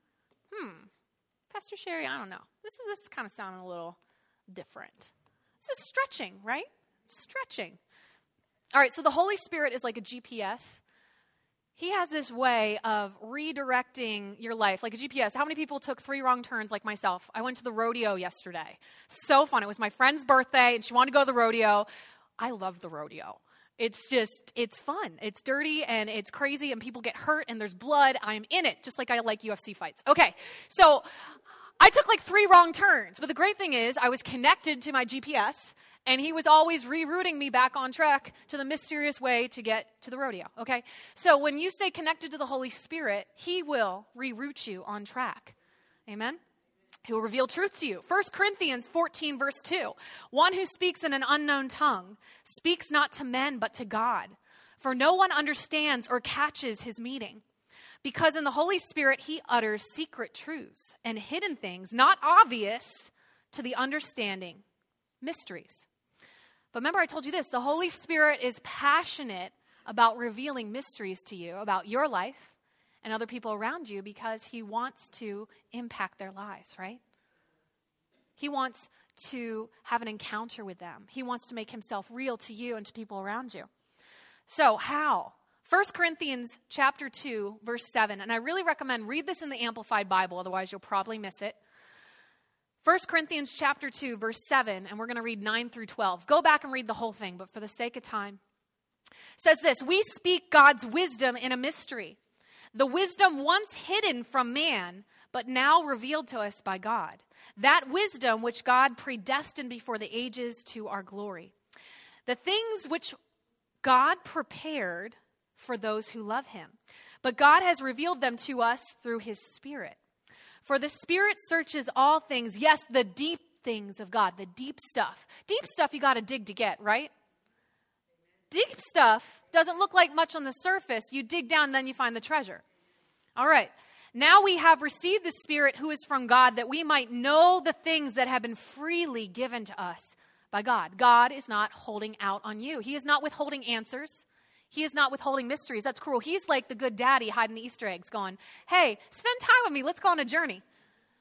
Pastor Sherry, I don't know. This is kind of sounding a little different. This is stretching, right? Stretching. All right, so the Holy Spirit is like a GPS. He has this way of redirecting your life, like a GPS. How many people took 3 wrong turns like myself? I went to the rodeo yesterday. So fun. It was my friend's birthday, and she wanted to go to the rodeo. I love the rodeo. It's fun. It's dirty, and it's crazy, and people get hurt, and there's blood. I'm in it, just like I like UFC fights. Okay, so I took like 3 wrong turns, but the great thing is I was connected to my GPS, and he was always rerouting me back on track to the mysterious way to get to the rodeo, okay? So when you stay connected to the Holy Spirit, he will reroute you on track. Amen? He will reveal truth to you. 1 Corinthians 14, verse 2. One who speaks in an unknown tongue speaks not to men but to God, for no one understands or catches his meaning. Because in the Holy Spirit, he utters secret truths and hidden things, not obvious to the understanding, mysteries. But remember, I told you this, the Holy Spirit is passionate about revealing mysteries to you about your life and other people around you because he wants to impact their lives, right? He wants to have an encounter with them. He wants to make himself real to you and to people around you. So how? 1 Corinthians chapter 2, verse 7, and I really recommend read this in the Amplified Bible, otherwise you'll probably miss it. 1 Corinthians chapter 2, verse 7, and we're going to read 9 through 12. Go back and read the whole thing, but for the sake of time. It says this, we speak God's wisdom in a mystery. The wisdom once hidden from man, but now revealed to us by God. That wisdom which God predestined before the ages to our glory. The things which God prepared for those who love him. But God has revealed them to us through his Spirit. For the Spirit searches all things, yes, the deep things of God, the deep stuff. Deep stuff you got to dig to get, right? Deep stuff doesn't look like much on the surface. You dig down and then you find the treasure. All right. Now we have received the Spirit who is from God that we might know the things that have been freely given to us by God. God is not holding out on you. He is not withholding answers. He is not withholding mysteries. That's cruel. He's like the good daddy hiding the Easter eggs going, hey, spend time with me. Let's go on a journey.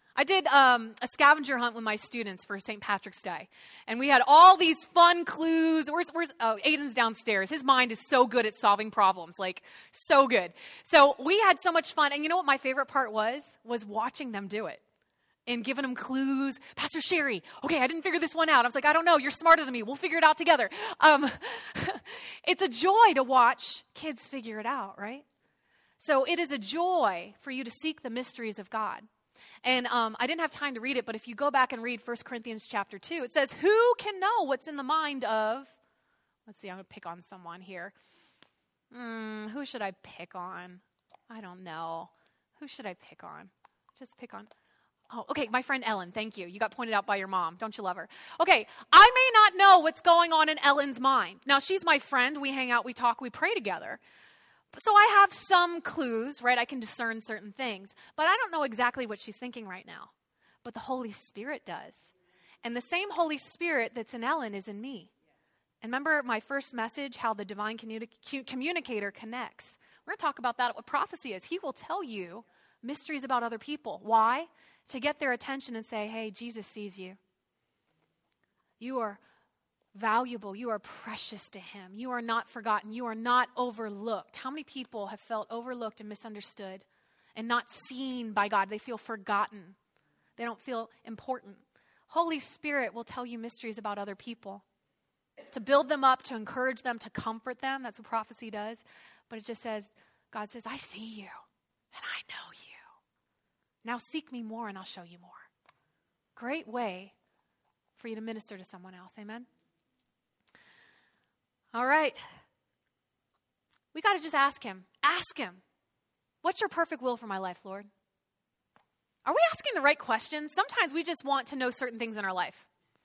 I did a scavenger hunt with my students for St. Patrick's Day. And we had all these fun clues. Aiden's downstairs. His mind is so good at solving problems, like so good. So we had so much fun. And you know what my favorite part was? Was watching them do it and giving them clues. Pastor Sherry, okay, I didn't figure this one out. I was like, I don't know. You're smarter than me. We'll figure it out together. It's a joy to watch kids figure it out, right? So it is a joy for you to seek the mysteries of God. And I didn't have time to read it, but if you go back and read 1 Corinthians chapter 2, it says, who can know what's in the mind of, let's see, I'm going to pick on someone here. Who should I pick on? I don't know. Who should I pick on? Just pick on, oh, okay, my friend Ellen, thank you. You got pointed out by your mom. Don't you love her? Okay, I may not know what's going on in Ellen's mind. Now, she's my friend. We hang out, we talk, we pray together. So I have some clues, right? I can discern certain things, but I don't know exactly what she's thinking right now. But the Holy Spirit does. And the same Holy Spirit that's in Ellen is in me. And remember my first message, how the divine communicator connects. We're going to talk about that, what prophecy is. He will tell you mysteries about other people. Why? To get their attention and say, hey, Jesus sees you. You are valuable. You are precious to him. You are not forgotten. You are not overlooked. How many people have felt overlooked and misunderstood and not seen by God? They feel forgotten. They don't feel important. Holy Spirit will tell you mysteries about other people to build them up, to encourage them, to comfort them. That's what prophecy does. But it just says, God says, I see you and I know you. Now seek me more and I'll show you more. Great way for you to minister to someone else. Amen? All right. We got to just ask him. Ask him. What's your perfect will for my life, Lord? Are we asking the right questions? Sometimes we just want to know certain things in our life.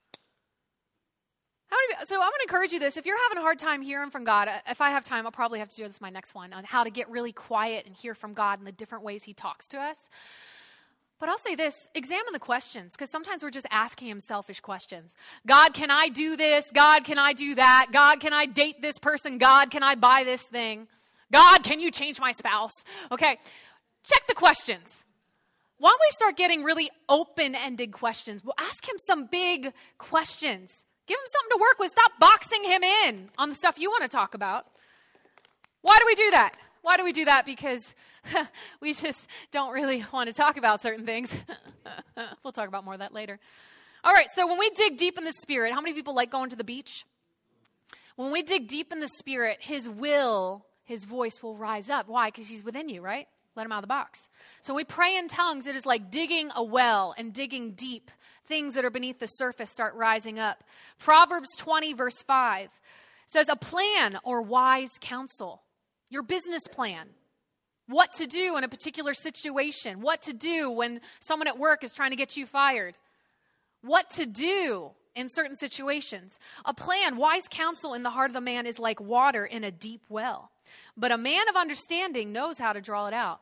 So I'm going to encourage you this. If you're having a hard time hearing from God, if I have time, I'll probably have to do this my next one on how to get really quiet and hear from God in the different ways he talks to us. But I'll say this, examine the questions, because sometimes we're just asking him selfish questions. God, can I do this? God, can I do that? God, can I date this person? God, can I buy this thing? God, can you change my spouse? Okay, check the questions. Why don't we start getting really open-ended questions? We'll ask him some big questions. Give him something to work with. Stop boxing him in on the stuff you want to talk about. Why do we do that? Why do we do that? Because we just don't really want to talk about certain things. We'll talk about more of that later. All right, so when we dig deep in the Spirit, how many people like going to the beach? When we dig deep in the Spirit, his voice will rise up. Why? Because he's within you, right? Let him out of the box. So when we pray in tongues, it is like digging a well and digging deep. Things that are beneath the surface start rising up. Proverbs 20, verse 5 says, a plan or wise counsel. Your business plan, what to do in a particular situation, what to do when someone at work is trying to get you fired, what to do in certain situations. A plan, wise counsel in the heart of the man is like water in a deep well, but a man of understanding knows how to draw it out.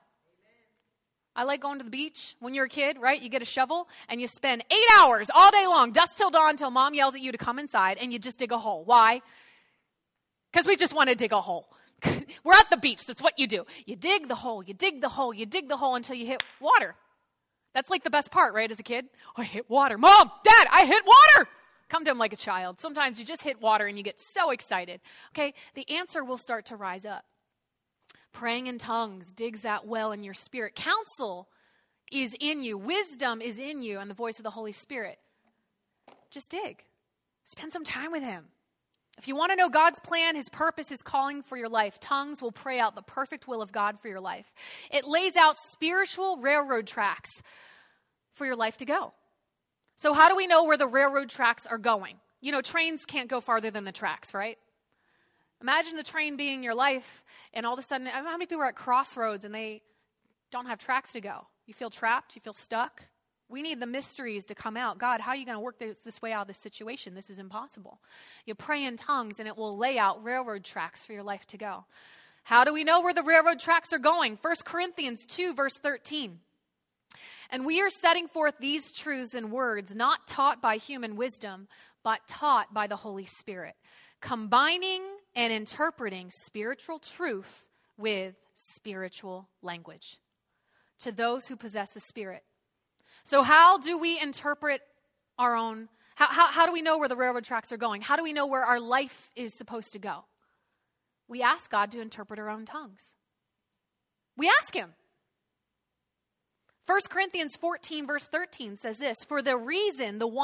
I like going to the beach. When you're a kid, right, you get a shovel and you spend 8 hours all day long, dusk till dawn, till mom yells at you to come inside, and you just dig a hole. Why? Because we just want to dig a hole. We're at the beach. That's what you do. You dig the hole, you dig the hole, you dig the hole until you hit water. That's like the best part, right, as a kid? Oh, I hit water. Mom, Dad, I hit water. Come to him like a child. Sometimes you just hit water and you get so excited. Okay, the answer will start to rise up. Praying in tongues digs that well in your spirit. Counsel is in you. Wisdom is in you, and the voice of the Holy Spirit. Just dig. Spend some time with him. If you want to know God's plan, his purpose, his calling for your life, tongues will pray out the perfect will of God for your life. It lays out spiritual railroad tracks for your life to go. So how do we know where the railroad tracks are going? You know, trains can't go farther than the tracks, right? Imagine the train being your life, and all of a sudden, how many people are at crossroads and they don't have tracks to go? You feel trapped? You feel stuck? We need the mysteries to come out. God, how are you going to work this way out of this situation? This is impossible. You pray in tongues, and it will lay out railroad tracks for your life to go. How do we know where the railroad tracks are going? 1 Corinthians 2, verse 13. And we are setting forth these truths in words, not taught by human wisdom, but taught by the Holy Spirit, combining and interpreting spiritual truth with spiritual language to those who possess the Spirit. So how do we interpret our own, how do we know where the railroad tracks are going? How do we know where our life is supposed to go? We ask God to interpret our own tongues. We ask him. 1 Corinthians 14 verse 13 says this, For this reason, the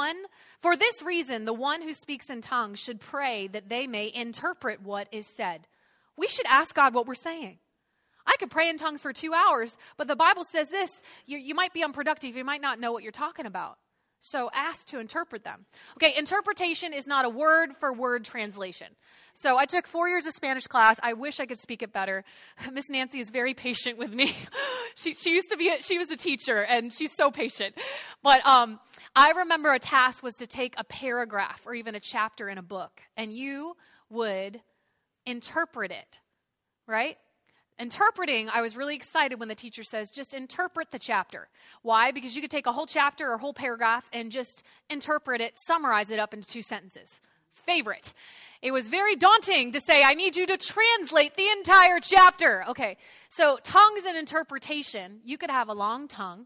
one who speaks in tongues should pray that they may interpret what is said. We should ask God what we're saying. I could pray in tongues for 2 hours, but the Bible says this, you might be unproductive, you might not know what you're talking about. So ask to interpret them. Okay, interpretation is not a word-for-word translation. So I took 4 years of Spanish class. I wish I could speak it better. Miss Nancy is very patient with me. She was a teacher, and she's so patient. But I remember a task was to take a paragraph or even a chapter in a book, and you would interpret it, right? Interpreting, I was really excited when the teacher says, just interpret the chapter. Why? Because you could take a whole chapter or a whole paragraph and just interpret it, summarize it up into 2 sentences. Favorite. It was very daunting to say, I need you to translate the entire chapter. Okay, so tongues and interpretation, you could have a long tongue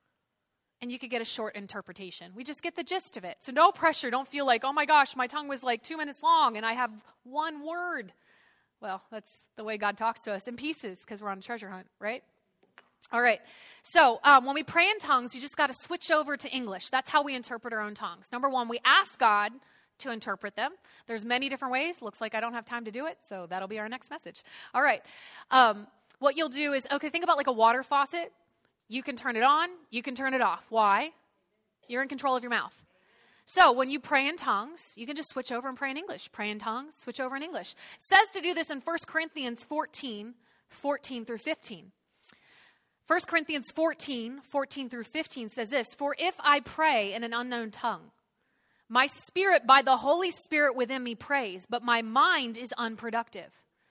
and you could get a short interpretation. We just get the gist of it. So no pressure. Don't feel like, oh my gosh, my tongue was like 2 minutes long and I have one word. Well, that's the way God talks to us, in pieces, because we're on a treasure hunt, right? All right. So when we pray in tongues, you just got to switch over to English. That's how we interpret our own tongues. Number one, we ask God to interpret them. There's many different ways. Looks like I don't have time to do it, so that'll be our next message. All right. What you'll do is, okay, think about like a water faucet. You can turn it on. You can turn it off. Why? You're in control of your mouth. So when you pray in tongues, you can just switch over and pray in English. Pray in tongues, switch over in English. It says to do this in 1 Corinthians 14 through 15. 1 Corinthians 14 through 15 says this, For if I pray in an unknown tongue, my spirit by the Holy Spirit within me prays, but my mind is unproductive.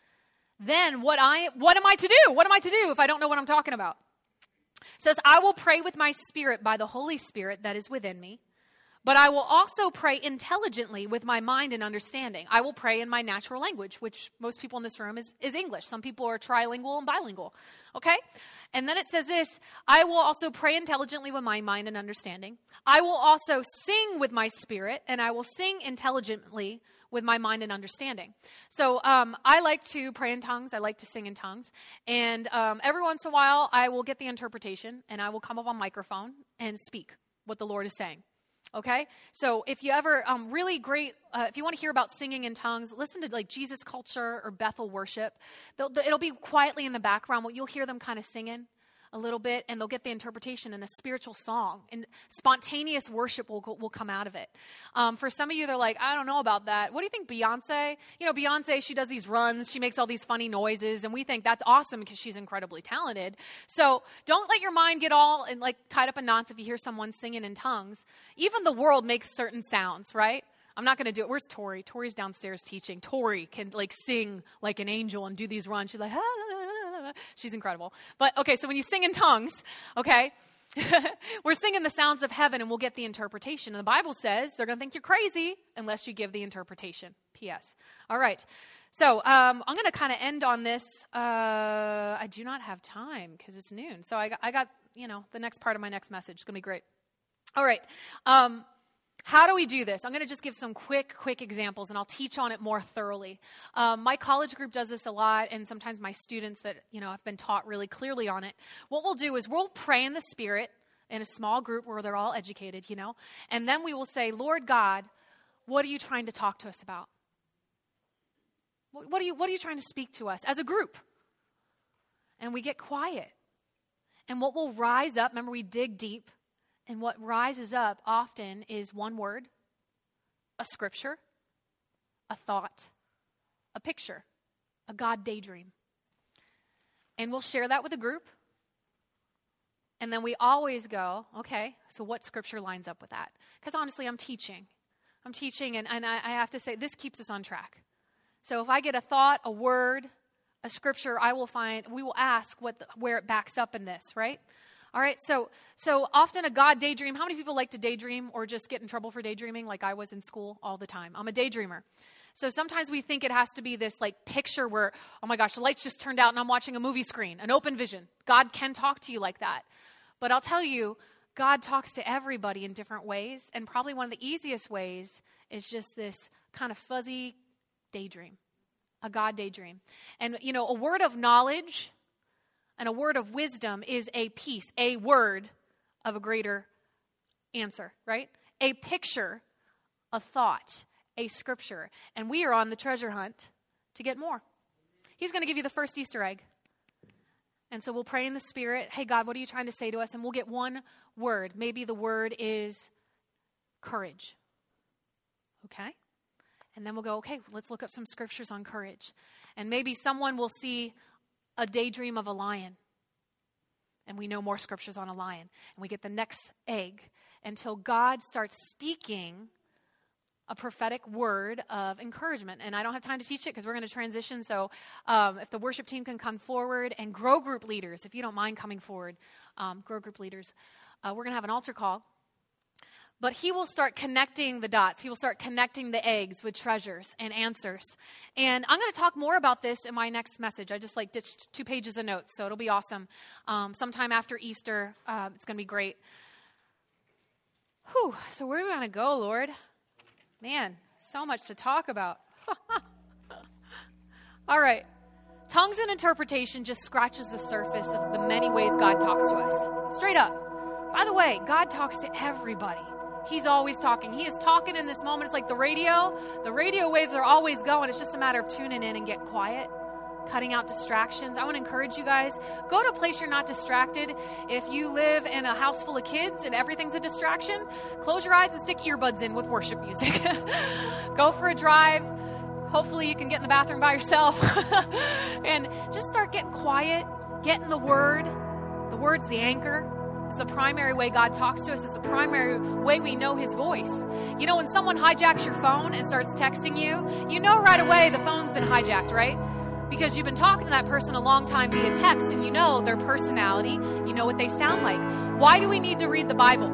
Then what am I to do? What am I to do if I don't know what I'm talking about? It says, I will pray with my spirit by the Holy Spirit that is within me. But I will also pray intelligently with my mind and understanding. I will pray in my natural language, which most people in this room is English. Some people are trilingual and bilingual. Okay? And then it says this, I will also pray intelligently with my mind and understanding. I will also sing with my spirit, and I will sing intelligently with my mind and understanding. So I like to pray in tongues. I like to sing in tongues. And every once in a while, I will get the interpretation, and I will come up on microphone and speak what the Lord is saying. Okay, so if you ever really great, if you want to hear about singing in tongues, listen to like Jesus Culture or Bethel Worship. It'll be quietly in the background. You'll hear them kind of singing a little bit, and they'll get the interpretation in a spiritual song, and spontaneous worship will come out of it. For some of you, they're like, I don't know about that. What do you think, Beyonce? You know, Beyonce, she does these runs, she makes all these funny noises, and we think that's awesome because she's incredibly talented. So don't let your mind get all and like tied up in knots if you hear someone singing in tongues. Even the world makes certain sounds, right? I'm not going to do it. Where's Tori? Tori's downstairs teaching. Tori can like sing like an angel and do these runs. She's like, she's incredible. But okay, so when you sing in tongues, okay, we're singing the sounds of heaven and we'll get the interpretation. And the Bible says they're going to think you're crazy unless you give the interpretation. P.S. All right. So I'm going to kind of end on this. I do not have time because it's noon. So I got, the next part of my next message. It's going to be great. All right. How do we do this? I'm going to just give some quick examples, and I'll teach on it more thoroughly. My college group does this a lot, and sometimes my students that, have been taught really clearly on it. What we'll do is we'll pray in the Spirit in a small group where they're all educated, and then we will say, Lord God, what are you trying to talk to us about? What are you trying to speak to us as a group? And we get quiet. And what will rise up, remember we dig deep, and what rises up often is one word, a scripture, a thought, a picture, a God daydream. And we'll share that with a group. And then we always go, okay, so what scripture lines up with that? Because honestly, I'm teaching, and I have to say, this keeps us on track. So if I get a thought, a word, a scripture, we will ask where it backs up in this, right? All right, so often a God daydream. How many people like to daydream or just get in trouble for daydreaming like I was in school all the time? I'm a daydreamer. So sometimes we think it has to be this like picture where, oh my gosh, the lights just turned out and I'm watching a movie screen, an open vision. God can talk to you like that. But I'll tell you, God talks to everybody in different ways, and probably one of the easiest ways is just this kind of fuzzy daydream, a God daydream. And, a word of knowledge and a word of wisdom is a piece, a word of a greater answer, right? A picture, a thought, a scripture. And we are on the treasure hunt to get more. He's going to give you the first Easter egg. And so we'll pray in the Spirit. Hey, God, what are you trying to say to us? And we'll get one word. Maybe the word is courage. Okay? And then we'll go, okay, let's look up some scriptures on courage. And maybe someone will see a daydream of a lion. And we know more scriptures on a lion. And we get the next egg until God starts speaking a prophetic word of encouragement. And I don't have time to teach it because we're going to transition. So if the worship team can come forward, and grow group leaders, if you don't mind coming forward, grow group leaders, we're going to have an altar call. But he will start connecting the dots. He will start connecting the eggs with treasures and answers. And I'm going to talk more about this in my next message. I just ditched 2 pages of notes, so it'll be awesome. Sometime after Easter, it's going to be great. Whew, so where are we going to go, Lord? Man, so much to talk about. All right. Tongues and interpretation just scratches the surface of the many ways God talks to us. Straight up. By the way, God talks to everybody. He's always talking. He is talking in this moment. It's like the radio. The radio waves are always going. It's just a matter of tuning in and get quiet, cutting out distractions. I want to encourage you guys, go to a place you're not distracted. If you live in a house full of kids and everything's a distraction, close your eyes and stick earbuds in with worship music. Go for a drive. Hopefully you can get in the bathroom by yourself. And just start getting quiet, get in the Word. The Word's the anchor. It's the primary way God talks to us. It's the primary way we know His voice. When someone hijacks your phone and starts texting you, you know right away the phone's been hijacked, right? Because you've been talking to that person a long time via text, and you know their personality, you know what they sound like. Why do we need to read the Bible?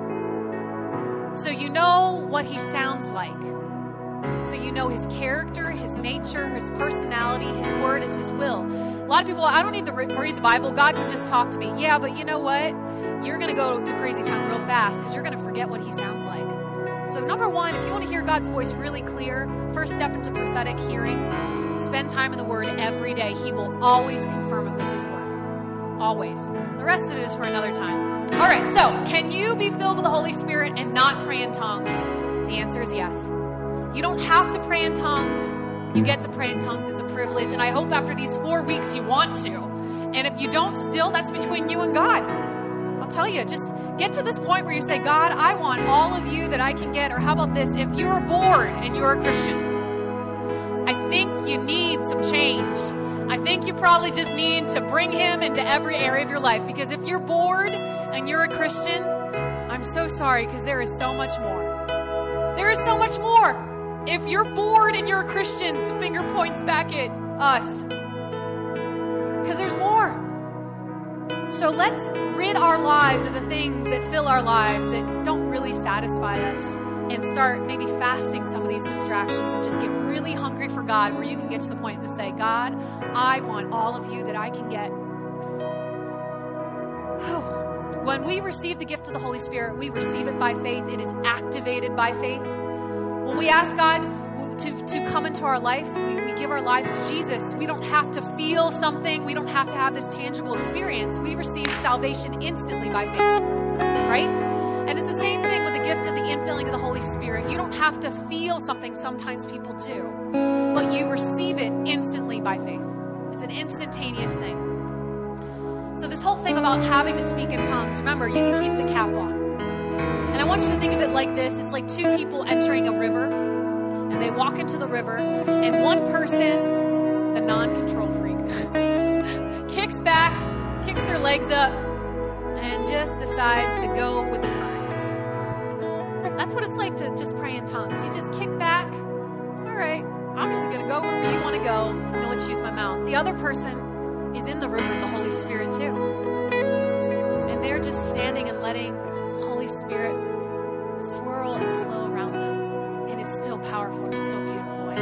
So you know what He sounds like. So you know His character, His nature, His personality, His word is His will. A lot of people, I don't need to read the Bible. God can just talk to me. Yeah, but you know what? You're going to go to crazy town real fast because you're going to forget what He sounds like. So number one, if you want to hear God's voice really clear, first step into prophetic hearing, spend time in the Word every day. He will always confirm it with His Word. Always. The rest of it is for another time. All right, so can you be filled with the Holy Spirit and not pray in tongues? The answer is yes. You don't have to pray in tongues. You get to pray in tongues. It's a privilege. And I hope after these 4 weeks you want to. And if you don't still, that's between you and God. I'll tell you, just get to this point where you say, God, I want all of you that I can get. Or how about this? If you're bored and you're a Christian, I think you need some change. I think you probably just need to bring Him into every area of your life. Because if you're bored and you're a Christian, I'm so sorry, because there is so much more. There is so much more. If you're bored and you're a Christian, the finger points back at us. Because there's more. So let's rid our lives of the things that fill our lives that don't really satisfy us, and start maybe fasting some of these distractions and just get really hungry for God, where you can get to the point to say, God, I want all of you that I can get. When we receive the gift of the Holy Spirit, we receive it by faith. It is activated by faith. When we ask God to come into our life, we give our lives to Jesus. We don't have to feel something. We don't have to have this tangible experience. We receive salvation instantly by faith, right? And it's the same thing with the gift of the infilling of the Holy Spirit. You don't have to feel something. Sometimes people do. But you receive it instantly by faith. It's an instantaneous thing. So this whole thing about having to speak in tongues, remember, you can keep the cap on. And I want you to think of it like this. It's like 2 people entering a river, and they walk into the river, and one person, the non-control freak, kicks back, kicks their legs up, and just decides to go with the current. That's what it's like to just pray in tongues. You just kick back. All right, I'm just going to go wherever you want to go. I'm going to choose my mouth. The other person is in the river of the Holy Spirit too. And they're just standing and letting the Holy Spirit swirl and flow around them. And it's still powerful. It's still beautiful.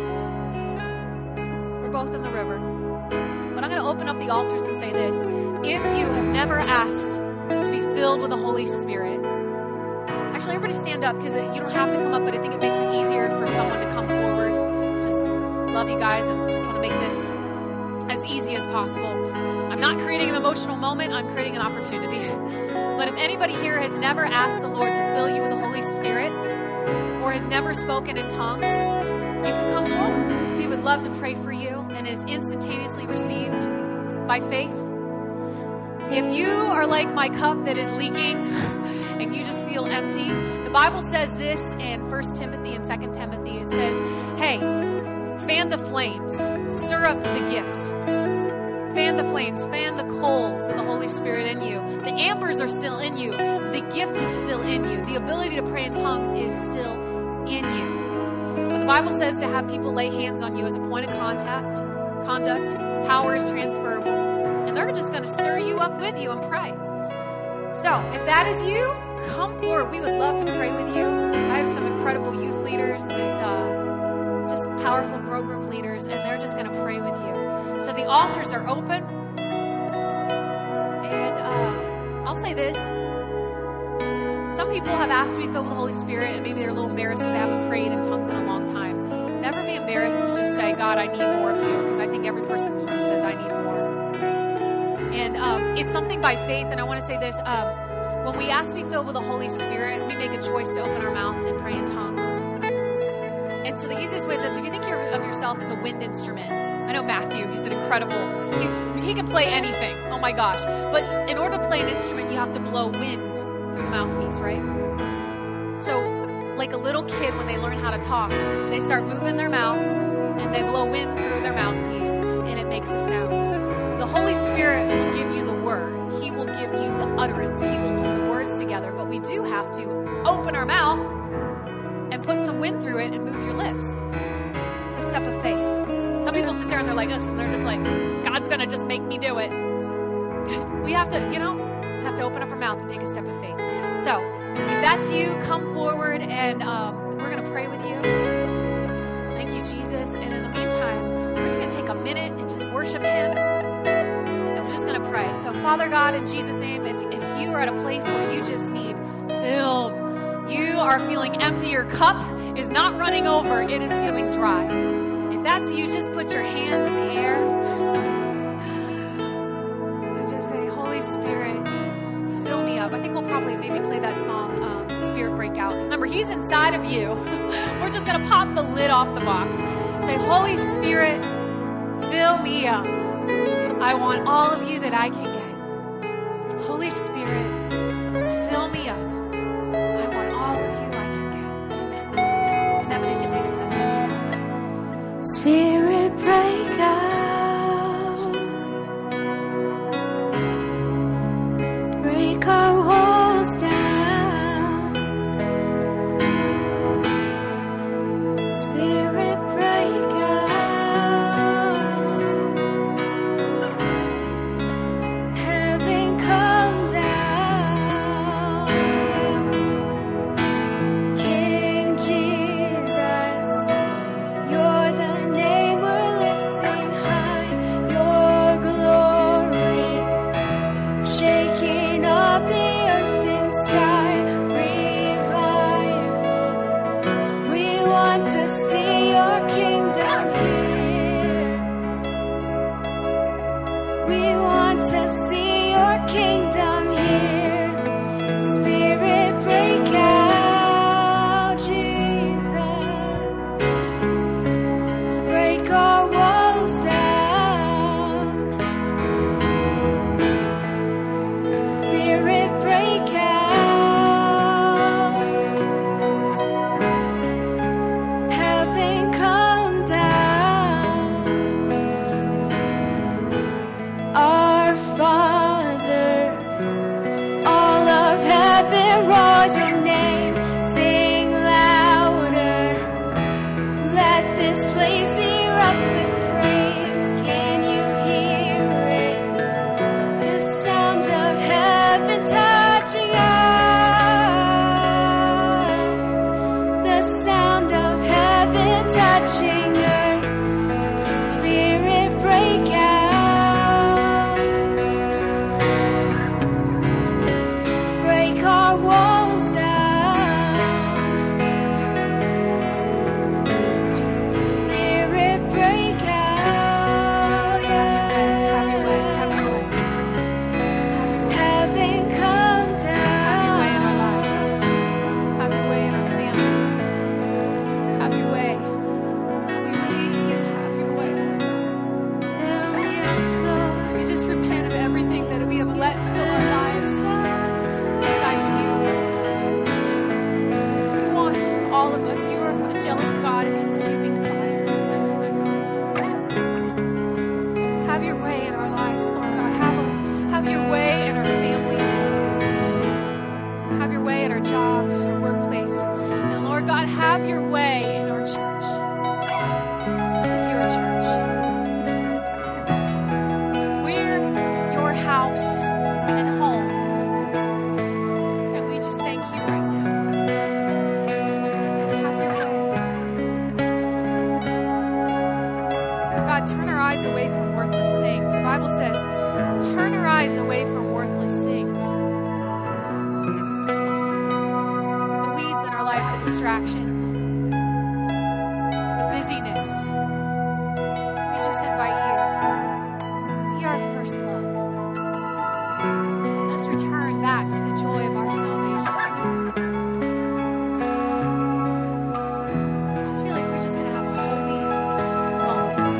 Amen. We're both in the river. But I'm going to open up the altars and say this. If you have never asked to be filled with the Holy Spirit. Actually, everybody stand up, because you don't have to come up, but I think it makes it easier for someone to come forward. Just love you guys and just want to make this as easy as possible. I'm not creating an emotional moment. I'm creating an opportunity. But if anybody here has never asked the Lord to fill you with the Holy Spirit or has never spoken in tongues, you can come forward. We would love to pray for you, and it is instantaneously received by faith. If you are like my cup that is leaking and you just feel empty, the Bible says this in 1 Timothy and 2 Timothy. It says, hey, fan the flames, stir up the gift. Fan the flames, fan the coals of the Holy Spirit in you. The ambers are still in you. The gift is still in you. The ability to pray in tongues is still in you. But the Bible says to have people lay hands on you as a point of conduct. Power is transferable. And they're just going to stir you up with you and pray. So if that is you, come forward. We would love to pray with you. I have some incredible youth leaders and just powerful grow group leaders, and they're just going to pray with you. So the altars are open. And I'll say this. Some people have asked to be filled with the Holy Spirit, and maybe they're a little embarrassed because they haven't prayed in tongues in a long time. Never be embarrassed to just say, God, I need more of you, because I think every person in this room says, I need more. And it's something by faith, and I want to say this. When we ask to be filled with the Holy Spirit, we make a choice to open our mouth and pray in tongues. And so the easiest way is this. If you think of yourself as a wind instrument, I know Matthew, he's an incredible, he can play anything. Oh my gosh. But in order to play an instrument, you have to blow wind through the mouthpiece, right? So like a little kid, when they learn how to talk, they start moving their mouth and they blow wind through their mouthpiece and it makes a sound. The Holy Spirit will give you the word. He will give you the utterance. He will put the words together. But we do have to open our mouth and put some wind through it and move your lips. It's a step of faith. Some people sit there and they're like us, and they're just like, God's going to just make me do it. We have to, have to open up our mouth and take a step of faith. So if that's you, come forward, and we're going to pray with you. Thank you, Jesus. And in the meantime, we're just going to take a minute and just worship Him. And we're just going to pray. So Father God, in Jesus' name, if you are at a place where you just need filled, you are feeling empty, your cup is not running over, it is feeling dry. If that's you, just put your hands in the air and just say, Holy Spirit, fill me up. I think we'll probably maybe play that song, Spirit Breakout, because remember, He's inside of you. We're just going to pop the lid off the box. Say, Holy Spirit, fill me up. I want all of you that I can get. Holy Spirit, fill me up. I want all of you I can get. Amen. And Ebony can lead us that next song. Spirit, break out. Break our walls down. Spirit, break out. Heaven, come down. King Jesus, you're the name we're lifting high. Your glory shaking up the earth and sky. Revival, we want to see your kingdom here. We want to see your kingdom here. Spirit, break out, Jesus. Break our walls down. Spirit, break out. Heaven, come down. Our Father, all of heaven roars your name. Sing louder. Let this place erupt with praise. Can you hear it? The sound of heaven touching earth. The sound of heaven touching earth. Spirit, break out. way in our lives, Lord God. Have your way in our families. Have your way in our jobs, our workplace. And Lord God, have your way in our church. This is your church. We're your house and home. And we just thank you right now. Have your way. God, turn our eyes away from worthless things. The Bible says, turn our eyes away from worthless things. The weeds in our life, the distractions, the busyness. We just invite you. Be our first love. Let us return back to the joy of our salvation. I just feel like we're just going to have a holy moment.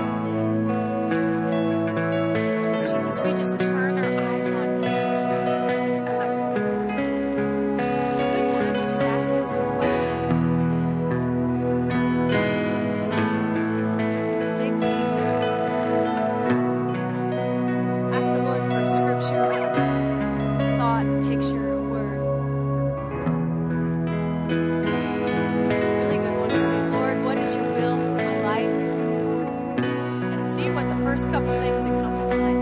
Jesus, we just turn our eyes on you. It's a good time to just ask him some questions. Dig deep. Ask the Lord for a scripture, a thought, a picture, a word. Really good one to say, Lord, what is your will for my life? And see what the first couple things that come to mind.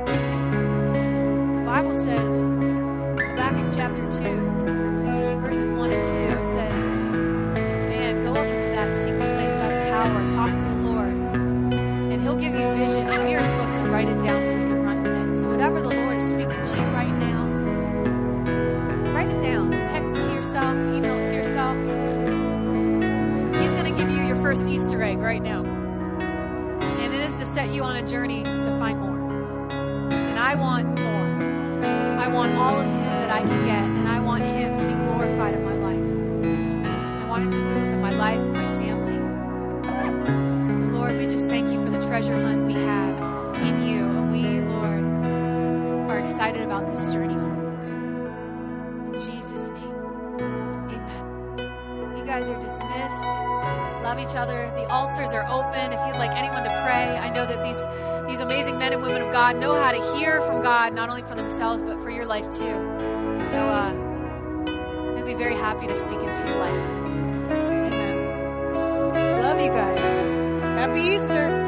The Bible says, back in chapter 2, verses 1 and 2, it says, man, go up into that secret place, that tower, talk to the Lord, and he'll give you vision. And we are supposed to write it down so we can run with it. So whatever the Lord is speaking to you right now, write it down. Text it to yourself, email it to yourself. He's going to give you your first Easter egg right now. And it is to set you on a journey to find more. And I want more. I want all of him that I can get, and I want him to be glorified in my life. I want him to move in my life and my family. So Lord, we just thank you for the treasure hunt we have in you. And we, Lord, are excited about this journey for more. In Jesus' name, amen. You guys are dismissed. Love each other. The altars are open. If you'd like anyone to pray, I know that these amazing men and women of God know how to hear from God, not only for themselves, but for your life too. So I'd be very happy to speak into your life. Amen. Love you guys. Happy Easter.